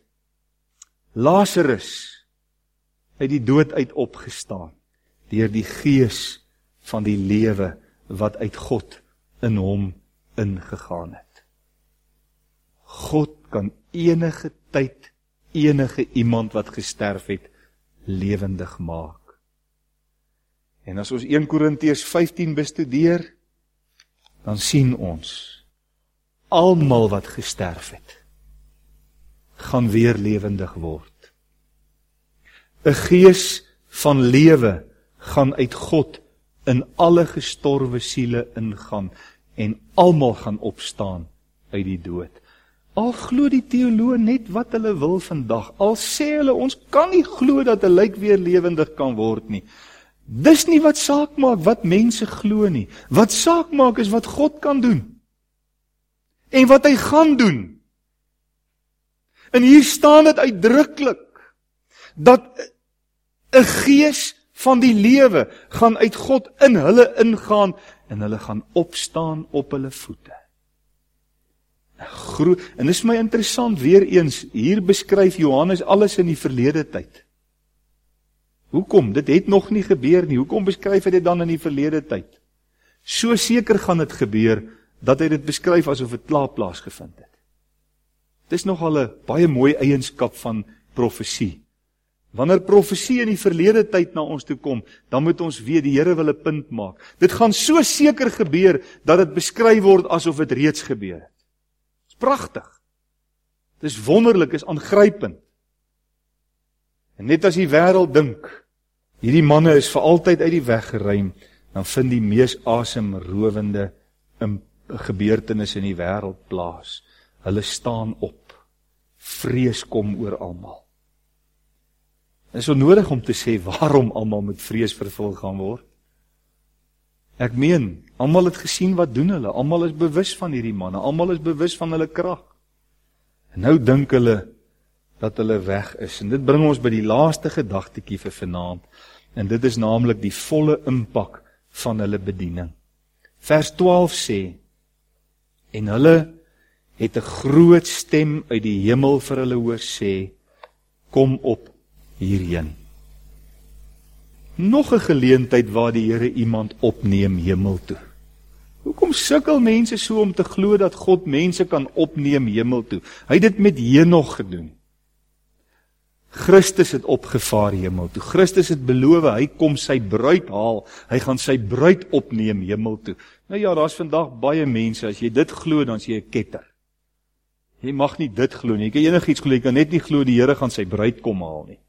A: Lazarus uit die dood uit opgestaan? Deur die gees van die lewe wat uit God in hom ingegaan het. God kan enige tyd, enige iemand wat gesterf het, lewendig maak. En as ons eerste Korintiërs vyftien bestudeer, dan sien ons, almal wat gesterf het, gaan weer lewendig word. 'n Gees van lewe gaan uit God in alle gestorwe siele ingaan en almal gaan opstaan uit die dood. Al glo die teoloë net wat hulle wil vandag, al sê hulle ons kan nie glo dat 'n lijk weer lewendig kan word nie. Dis nie wat saak maak wat mense glo nie. Wat saak maak is wat God kan doen. En wat hy gaan doen. En hier staan dit uitdruklik dat 'n gees van die lewe gaan uit God in hulle ingaan en hulle gaan opstaan op hulle voete. Gro- en dis my interessant, weer eens, hier beskryf Johannes alles in die verlede tyd. Hoekom? Dit het nog nie gebeur nie. Hoekom beskryf hy dit dan in die verlede tyd? So seker gaan dit gebeur, dat hy dit beskryf asof dit klaar plaasgevind het. Dit is nogal 'n baie mooi eienskap van profesie. Wanneer profesie in die verlede tyd na ons toe kom, dan moet ons weet, die Here wil 'n punt maak. Dit gaan so seker gebeur, dat dit beskryf word asof dit reeds gebeur het. Dit is pragtig. Dit is wonderlik, is aangrypend. En net as die wêreld dink, hierdie manne is vir altyd uit die weg geruim, dan vind die mees asemrowende gebeurtenis in die wêreld plaas. Hulle staan op. Vrees kom oor almal. Dit is onnodig om te sê waarom almal met vrees vervul gaan word. Ek meen, almal het gesien wat doen hulle, almal is bewus van hierdie manne, almal is bewus van hulle krag. En nou dink hulle dat hulle weg is. En dit bring ons by die laaste gedagtetjie vir vanaand. En dit is naamlik die volle impak van hulle bediening. Vers twaalf sê, en hulle het 'n groot stem uit die hemel vir hulle hoor sê, kom op hierheen. Nog 'n geleentheid waar die Here iemand opneem hemel toe. Hoekom sukkel mense so om te glo dat God mense kan opneem hemel toe? Hy het dit met Henog gedoen. Christus het opgevaar hemel toe. Christus het beloof, hy kom sy bruid haal. Hy gaan sy bruid opneem hemel toe. Nou ja, daar's vandag baie mense, as jy dit glo, dan is jy 'n ketter. Jy mag nie dit glo nie. Jy kan enigiets glo, jy kan net nie glo die Here gaan sy bruid kom haal nie.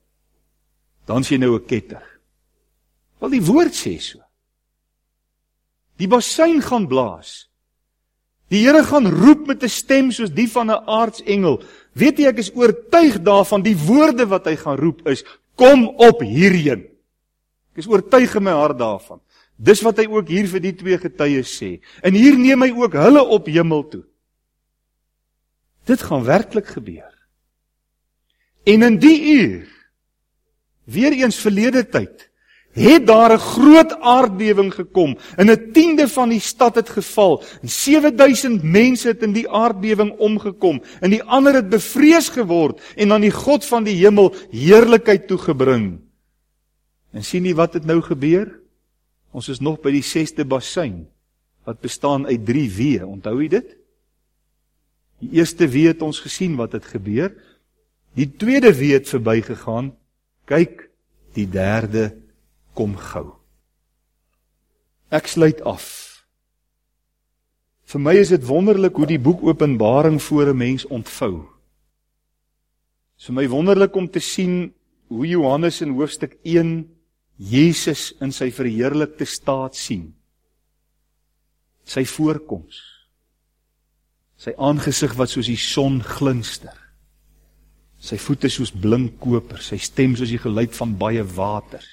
A: Dan is jy nou 'n ketter. Wel, die woord sê so. Die basuin gaan blaas. Die Here gaan roep met 'n stem soos die van 'n aartsengel. Weet jy, ek is oortuig daarvan, die woorde wat hy gaan roep is, kom op hierheen. Ek is oortuig in my hart daarvan. Dis wat hy ook hier vir die twee getuies sê. En hier neem hy ook hulle op hemel toe. Dit gaan werklik gebeur. En in die uur, weer eens verlede tyd, het daar 'n groot aardbewing gekom, en 'n tiende van die stad het geval, en sewe duisend mense het in die aardbewing omgekom, en die ander het bevrees geword, en aan die God van die hemel heerlikheid toegebring. En sien jy wat het nou gebeur? Ons is nog by die sesde basuin, wat bestaan uit drie weë, onthou jy dit? Die eerste wee het ons gesien wat het gebeur, die tweede wee het verbygegaan, kyk, die derde kom gou. Ek sluit af. Vir my is dit wonderlik hoe die boek Openbaring voor 'n mens ontvou. Dit is vir my wonderlik om te sien hoe Johannes in hoofstuk een Jesus in sy verheerlikte staat sien. Sy voorkoms. Sy aangesig wat soos die son glinster. Sy voete soos blink koper, sy stem soos die geluid van baie waters.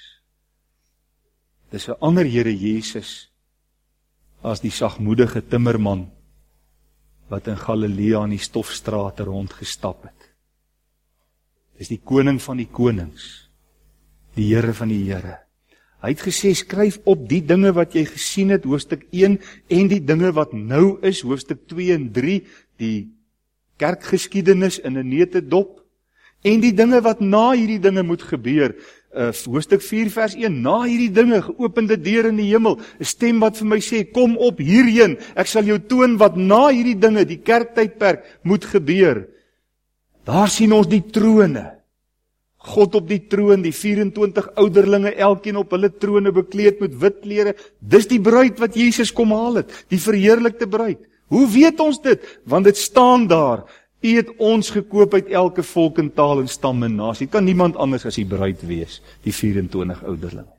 A: Dis 'n ander Here Jesus as die sagmoedige timmerman wat in Galilea in die stofstrate rondgestap het. Dis die koning van die konings, die Here van die Here. Hy het gesê, skryf op die dinge wat jy gesien het, hoofstuk een, en die dinge wat nou is, hoofstuk twee en drie, die kerkgeskiedenis in 'n neutedop, en die dinge wat na hierdie dinge moet gebeur, uh, hoofstuk vier vers een, na hierdie dinge, geopende deur in die hemel, 'n stem wat vir my sê, kom op hierheen, ek sal jou toon wat na hierdie dinge, die kerktydperk, moet gebeur. Daar sien ons die trone, God op die troon, die vyf en twintig ouderlinge, elkeen op hulle trone bekleed met wit klere, dis die bruid wat Jesus kom haal het, die verheerlikte bruid. Hoe weet ons dit? Want dit staan daar, U het ons gekoop uit elke volk en taal en stam en nasie. Kan niemand anders as die bruid wees, die vyf en twintig ouderlinge.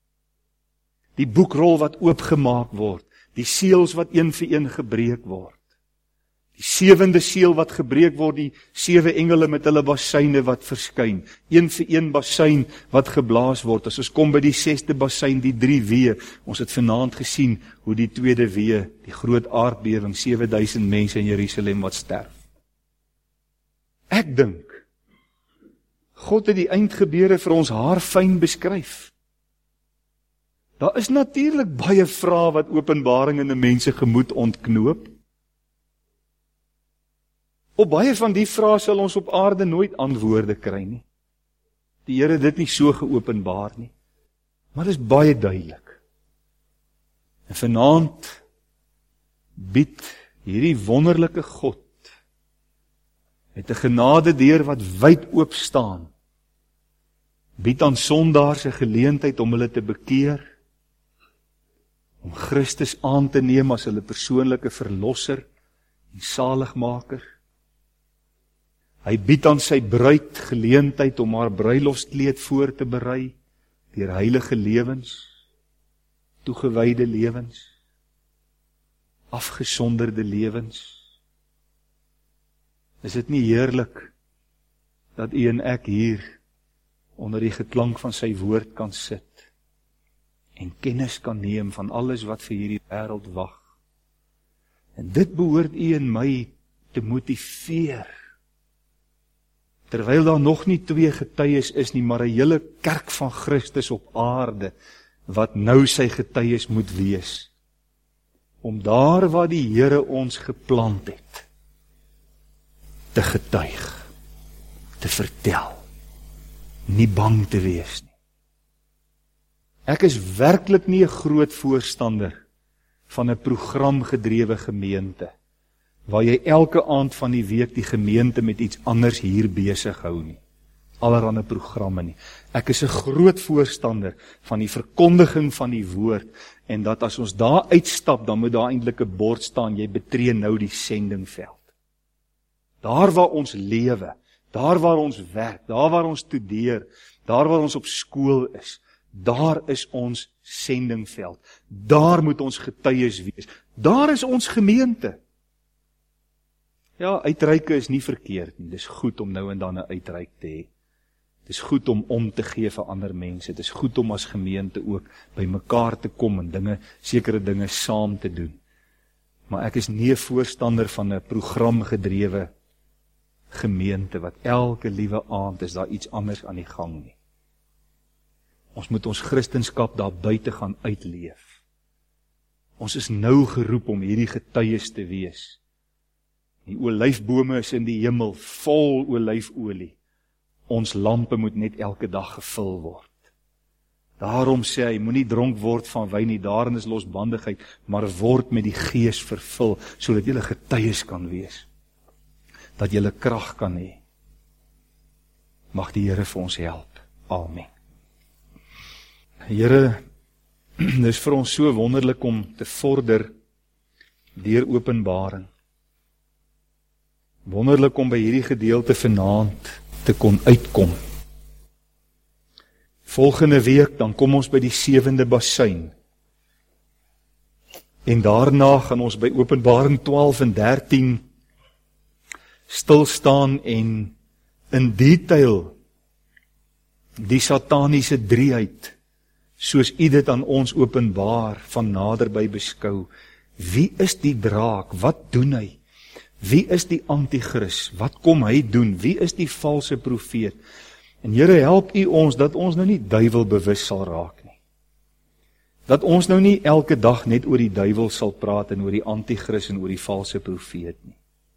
A: Die boekrol wat oopgemaak word, die seels wat een vir een gebreek word. Die sewende seël wat gebreek word, die sewe engele met hulle basuine wat verskyn. Een vir een basuin wat geblaas word. As ons kom by die sesde basuin, die drie wee, ons het vanaand gesien hoe die tweede wee, die groot aardbewing, sewe duisend mense in Jerusalem wat sterf. Ek dink, God het die eindgebeure vir ons haarfyn beskryf. Daar is natuurlik baie vrae wat Openbaring in 'n mens se gemoed ontknoop. Op baie van die vrae sal ons op aarde nooit antwoorde kry nie. Die Here het dit nie so geopenbaar nie. Maar dit is baie duidelik. En vanaand bied hierdie wonderlike God met 'n genadedeur wat wyd oop staan, bied aan sondaars 'n geleentheid om hulle te bekeer, om Christus aan te neem as hulle persoonlike verlosser en saligmaker. Hy bied aan sy bruid geleentheid om haar bruiloftskleed voor te berei, deur heilige lewens, toegewyde lewens, afgesonderde lewens. Is dit nie heerlik dat u en ek hier onder die geklank van sy woord kan sit en kennis kan neem van alles wat vir hierdie wêreld wag? En dit behoort u en my te motiveer. Terwyl daar nog nie twee getuies is nie, maar 'n hele kerk van Christus op aarde, wat nou sy getuies moet wees, om daar waar die Here ons geplant het, te getuig, te vertel, nie bang te wees nie. Ek is werklik nie 'n groot voorstander van 'n programgedrewe gemeente, waar jy elke aand van die week die gemeente met iets anders hier besig hou nie. Allerhande programme nie. Ek is 'n groot voorstander van die verkondiging van die woord, en dat as ons daar uitstap, dan moet daar eintlik 'n bord staan, jy betree nou die sendingveld. Daar waar ons lewe, daar waar ons werk, daar waar ons studeer, daar waar ons op skool is, daar is ons sendingveld. Daar moet ons getuies wees. Daar is ons gemeente. Ja, uitreike is nie verkeerd nie. Dis goed om nou en dan 'n uitreik te hê. Dis goed om om te gee vir ander mense. Dis goed om as gemeente ook by mekaar te kom en dinge, sekere dinge saam te doen. Maar ek is nie 'n voorstander van 'n programgedrewe gemeente wat elke liewe aand is daar iets anders aan die gang nie. Ons moet ons Christendom daar buite gaan uitleef. Ons is nou geroep om hierdie getuies te wees. Die olyfbome is in die hemel, vol olyfolie. Ons lampe moet net elke dag gevul word. Daarom sê hy, moenie dronk word van wyn nie, daarin is losbandigheid, maar word met die Gees vervul, sodat jy getuies kan wees. Dat jy krag kan hê. Mag die Here vir ons help. Amen. Here, dit is vir ons so wonderlik om te vorder deur Openbaring. Wonderlik om by hierdie gedeelte vanaand te kon uitkom. Volgende week dan kom ons by die sewende basuin. En daarna gaan ons by Openbaring twaalf en dertien stil staan en in detail die sataniese drieheid, soos U dit aan ons openbaar, van naderby beskou. Wie is die draak? Wat doen hy? Wie is die antichrist? Wat kom hy doen? Wie is die valse profeet? En Here, help U ons dat ons nou nie duiwel bewus sal raak nie. Dat ons nou nie elke dag net oor die duiwel sal praat en oor die antichrist en oor die valse profeet nie.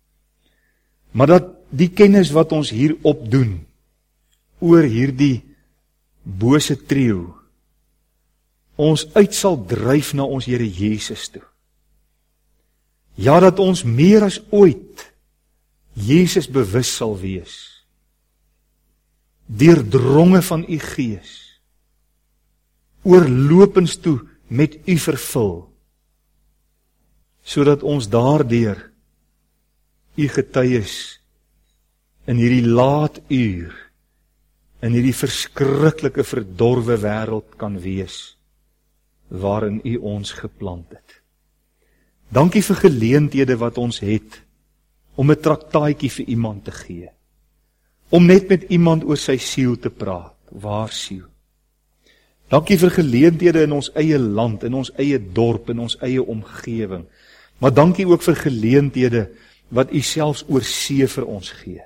A: Maar dat die kennis wat ons hier opdoen oor hierdie bose trio ons uit sal dryf na ons Here Jesus toe. Ja, dat ons meer as ooit Jesus bewus sal wees. Deurdronge van U Gees. Oorlopends toe met U vervul. Sodat ons daardeur U getuies in hierdie laat uur, in hierdie verskriklike verdorwe wêreld kan wees, waarin U ons geplant het. Dankie vir geleenthede wat ons het, om 'n traktaatjie vir iemand te gee, om net met iemand oor sy siel te praat, waar siel. Dankie vir geleenthede in ons eie land, in ons eie dorp, in ons eie omgewing, maar dankie ook vir geleenthede wat U selfs oor see vir ons gee.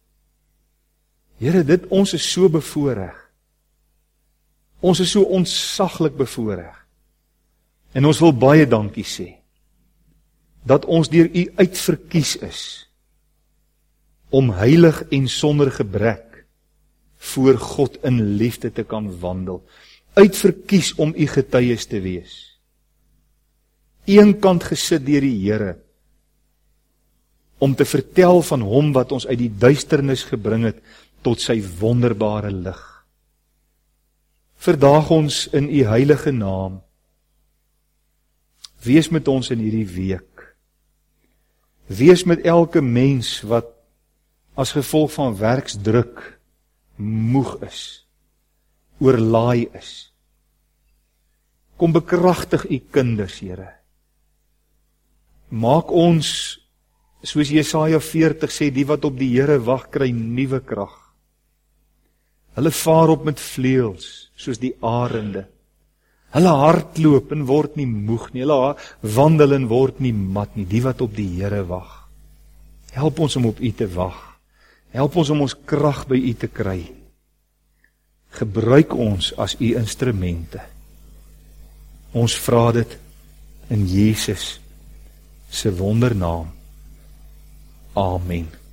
A: Here, dit ons is so bevoorreg. Ons is so ontsaglik bevoorreg. En ons wil baie dankie sê, dat ons deur U uitverkies is, om heilig en sonder gebrek, voor God in liefde te kan wandel. Uitverkies om U getuies te wees. Eenkant gesit deur die Here, om te vertel van Hom wat ons uit die duisternis gebring het, tot sy wonderbare lig. Verdaag ons in U heilige naam. Wees met ons in hierdie week. Wees met elke mens wat as gevolg van werksdruk moeg is, oorlaai is. Kom bekragtig U kinders, Here. Maak ons, soos Jesaja veertig sê, die wat op die Here wag, kry nuwe krag. Hulle vaar op met vleuels, soos die arende. Hulle hardloop en word nie moeg nie, hulle wandel en word nie mat nie, die wat op die Here wag. Help ons om op U te wag. Help ons om ons krag by U te kry. Gebruik ons as U instrumente. Ons vra dit in Jesus se wondernaam. Amen.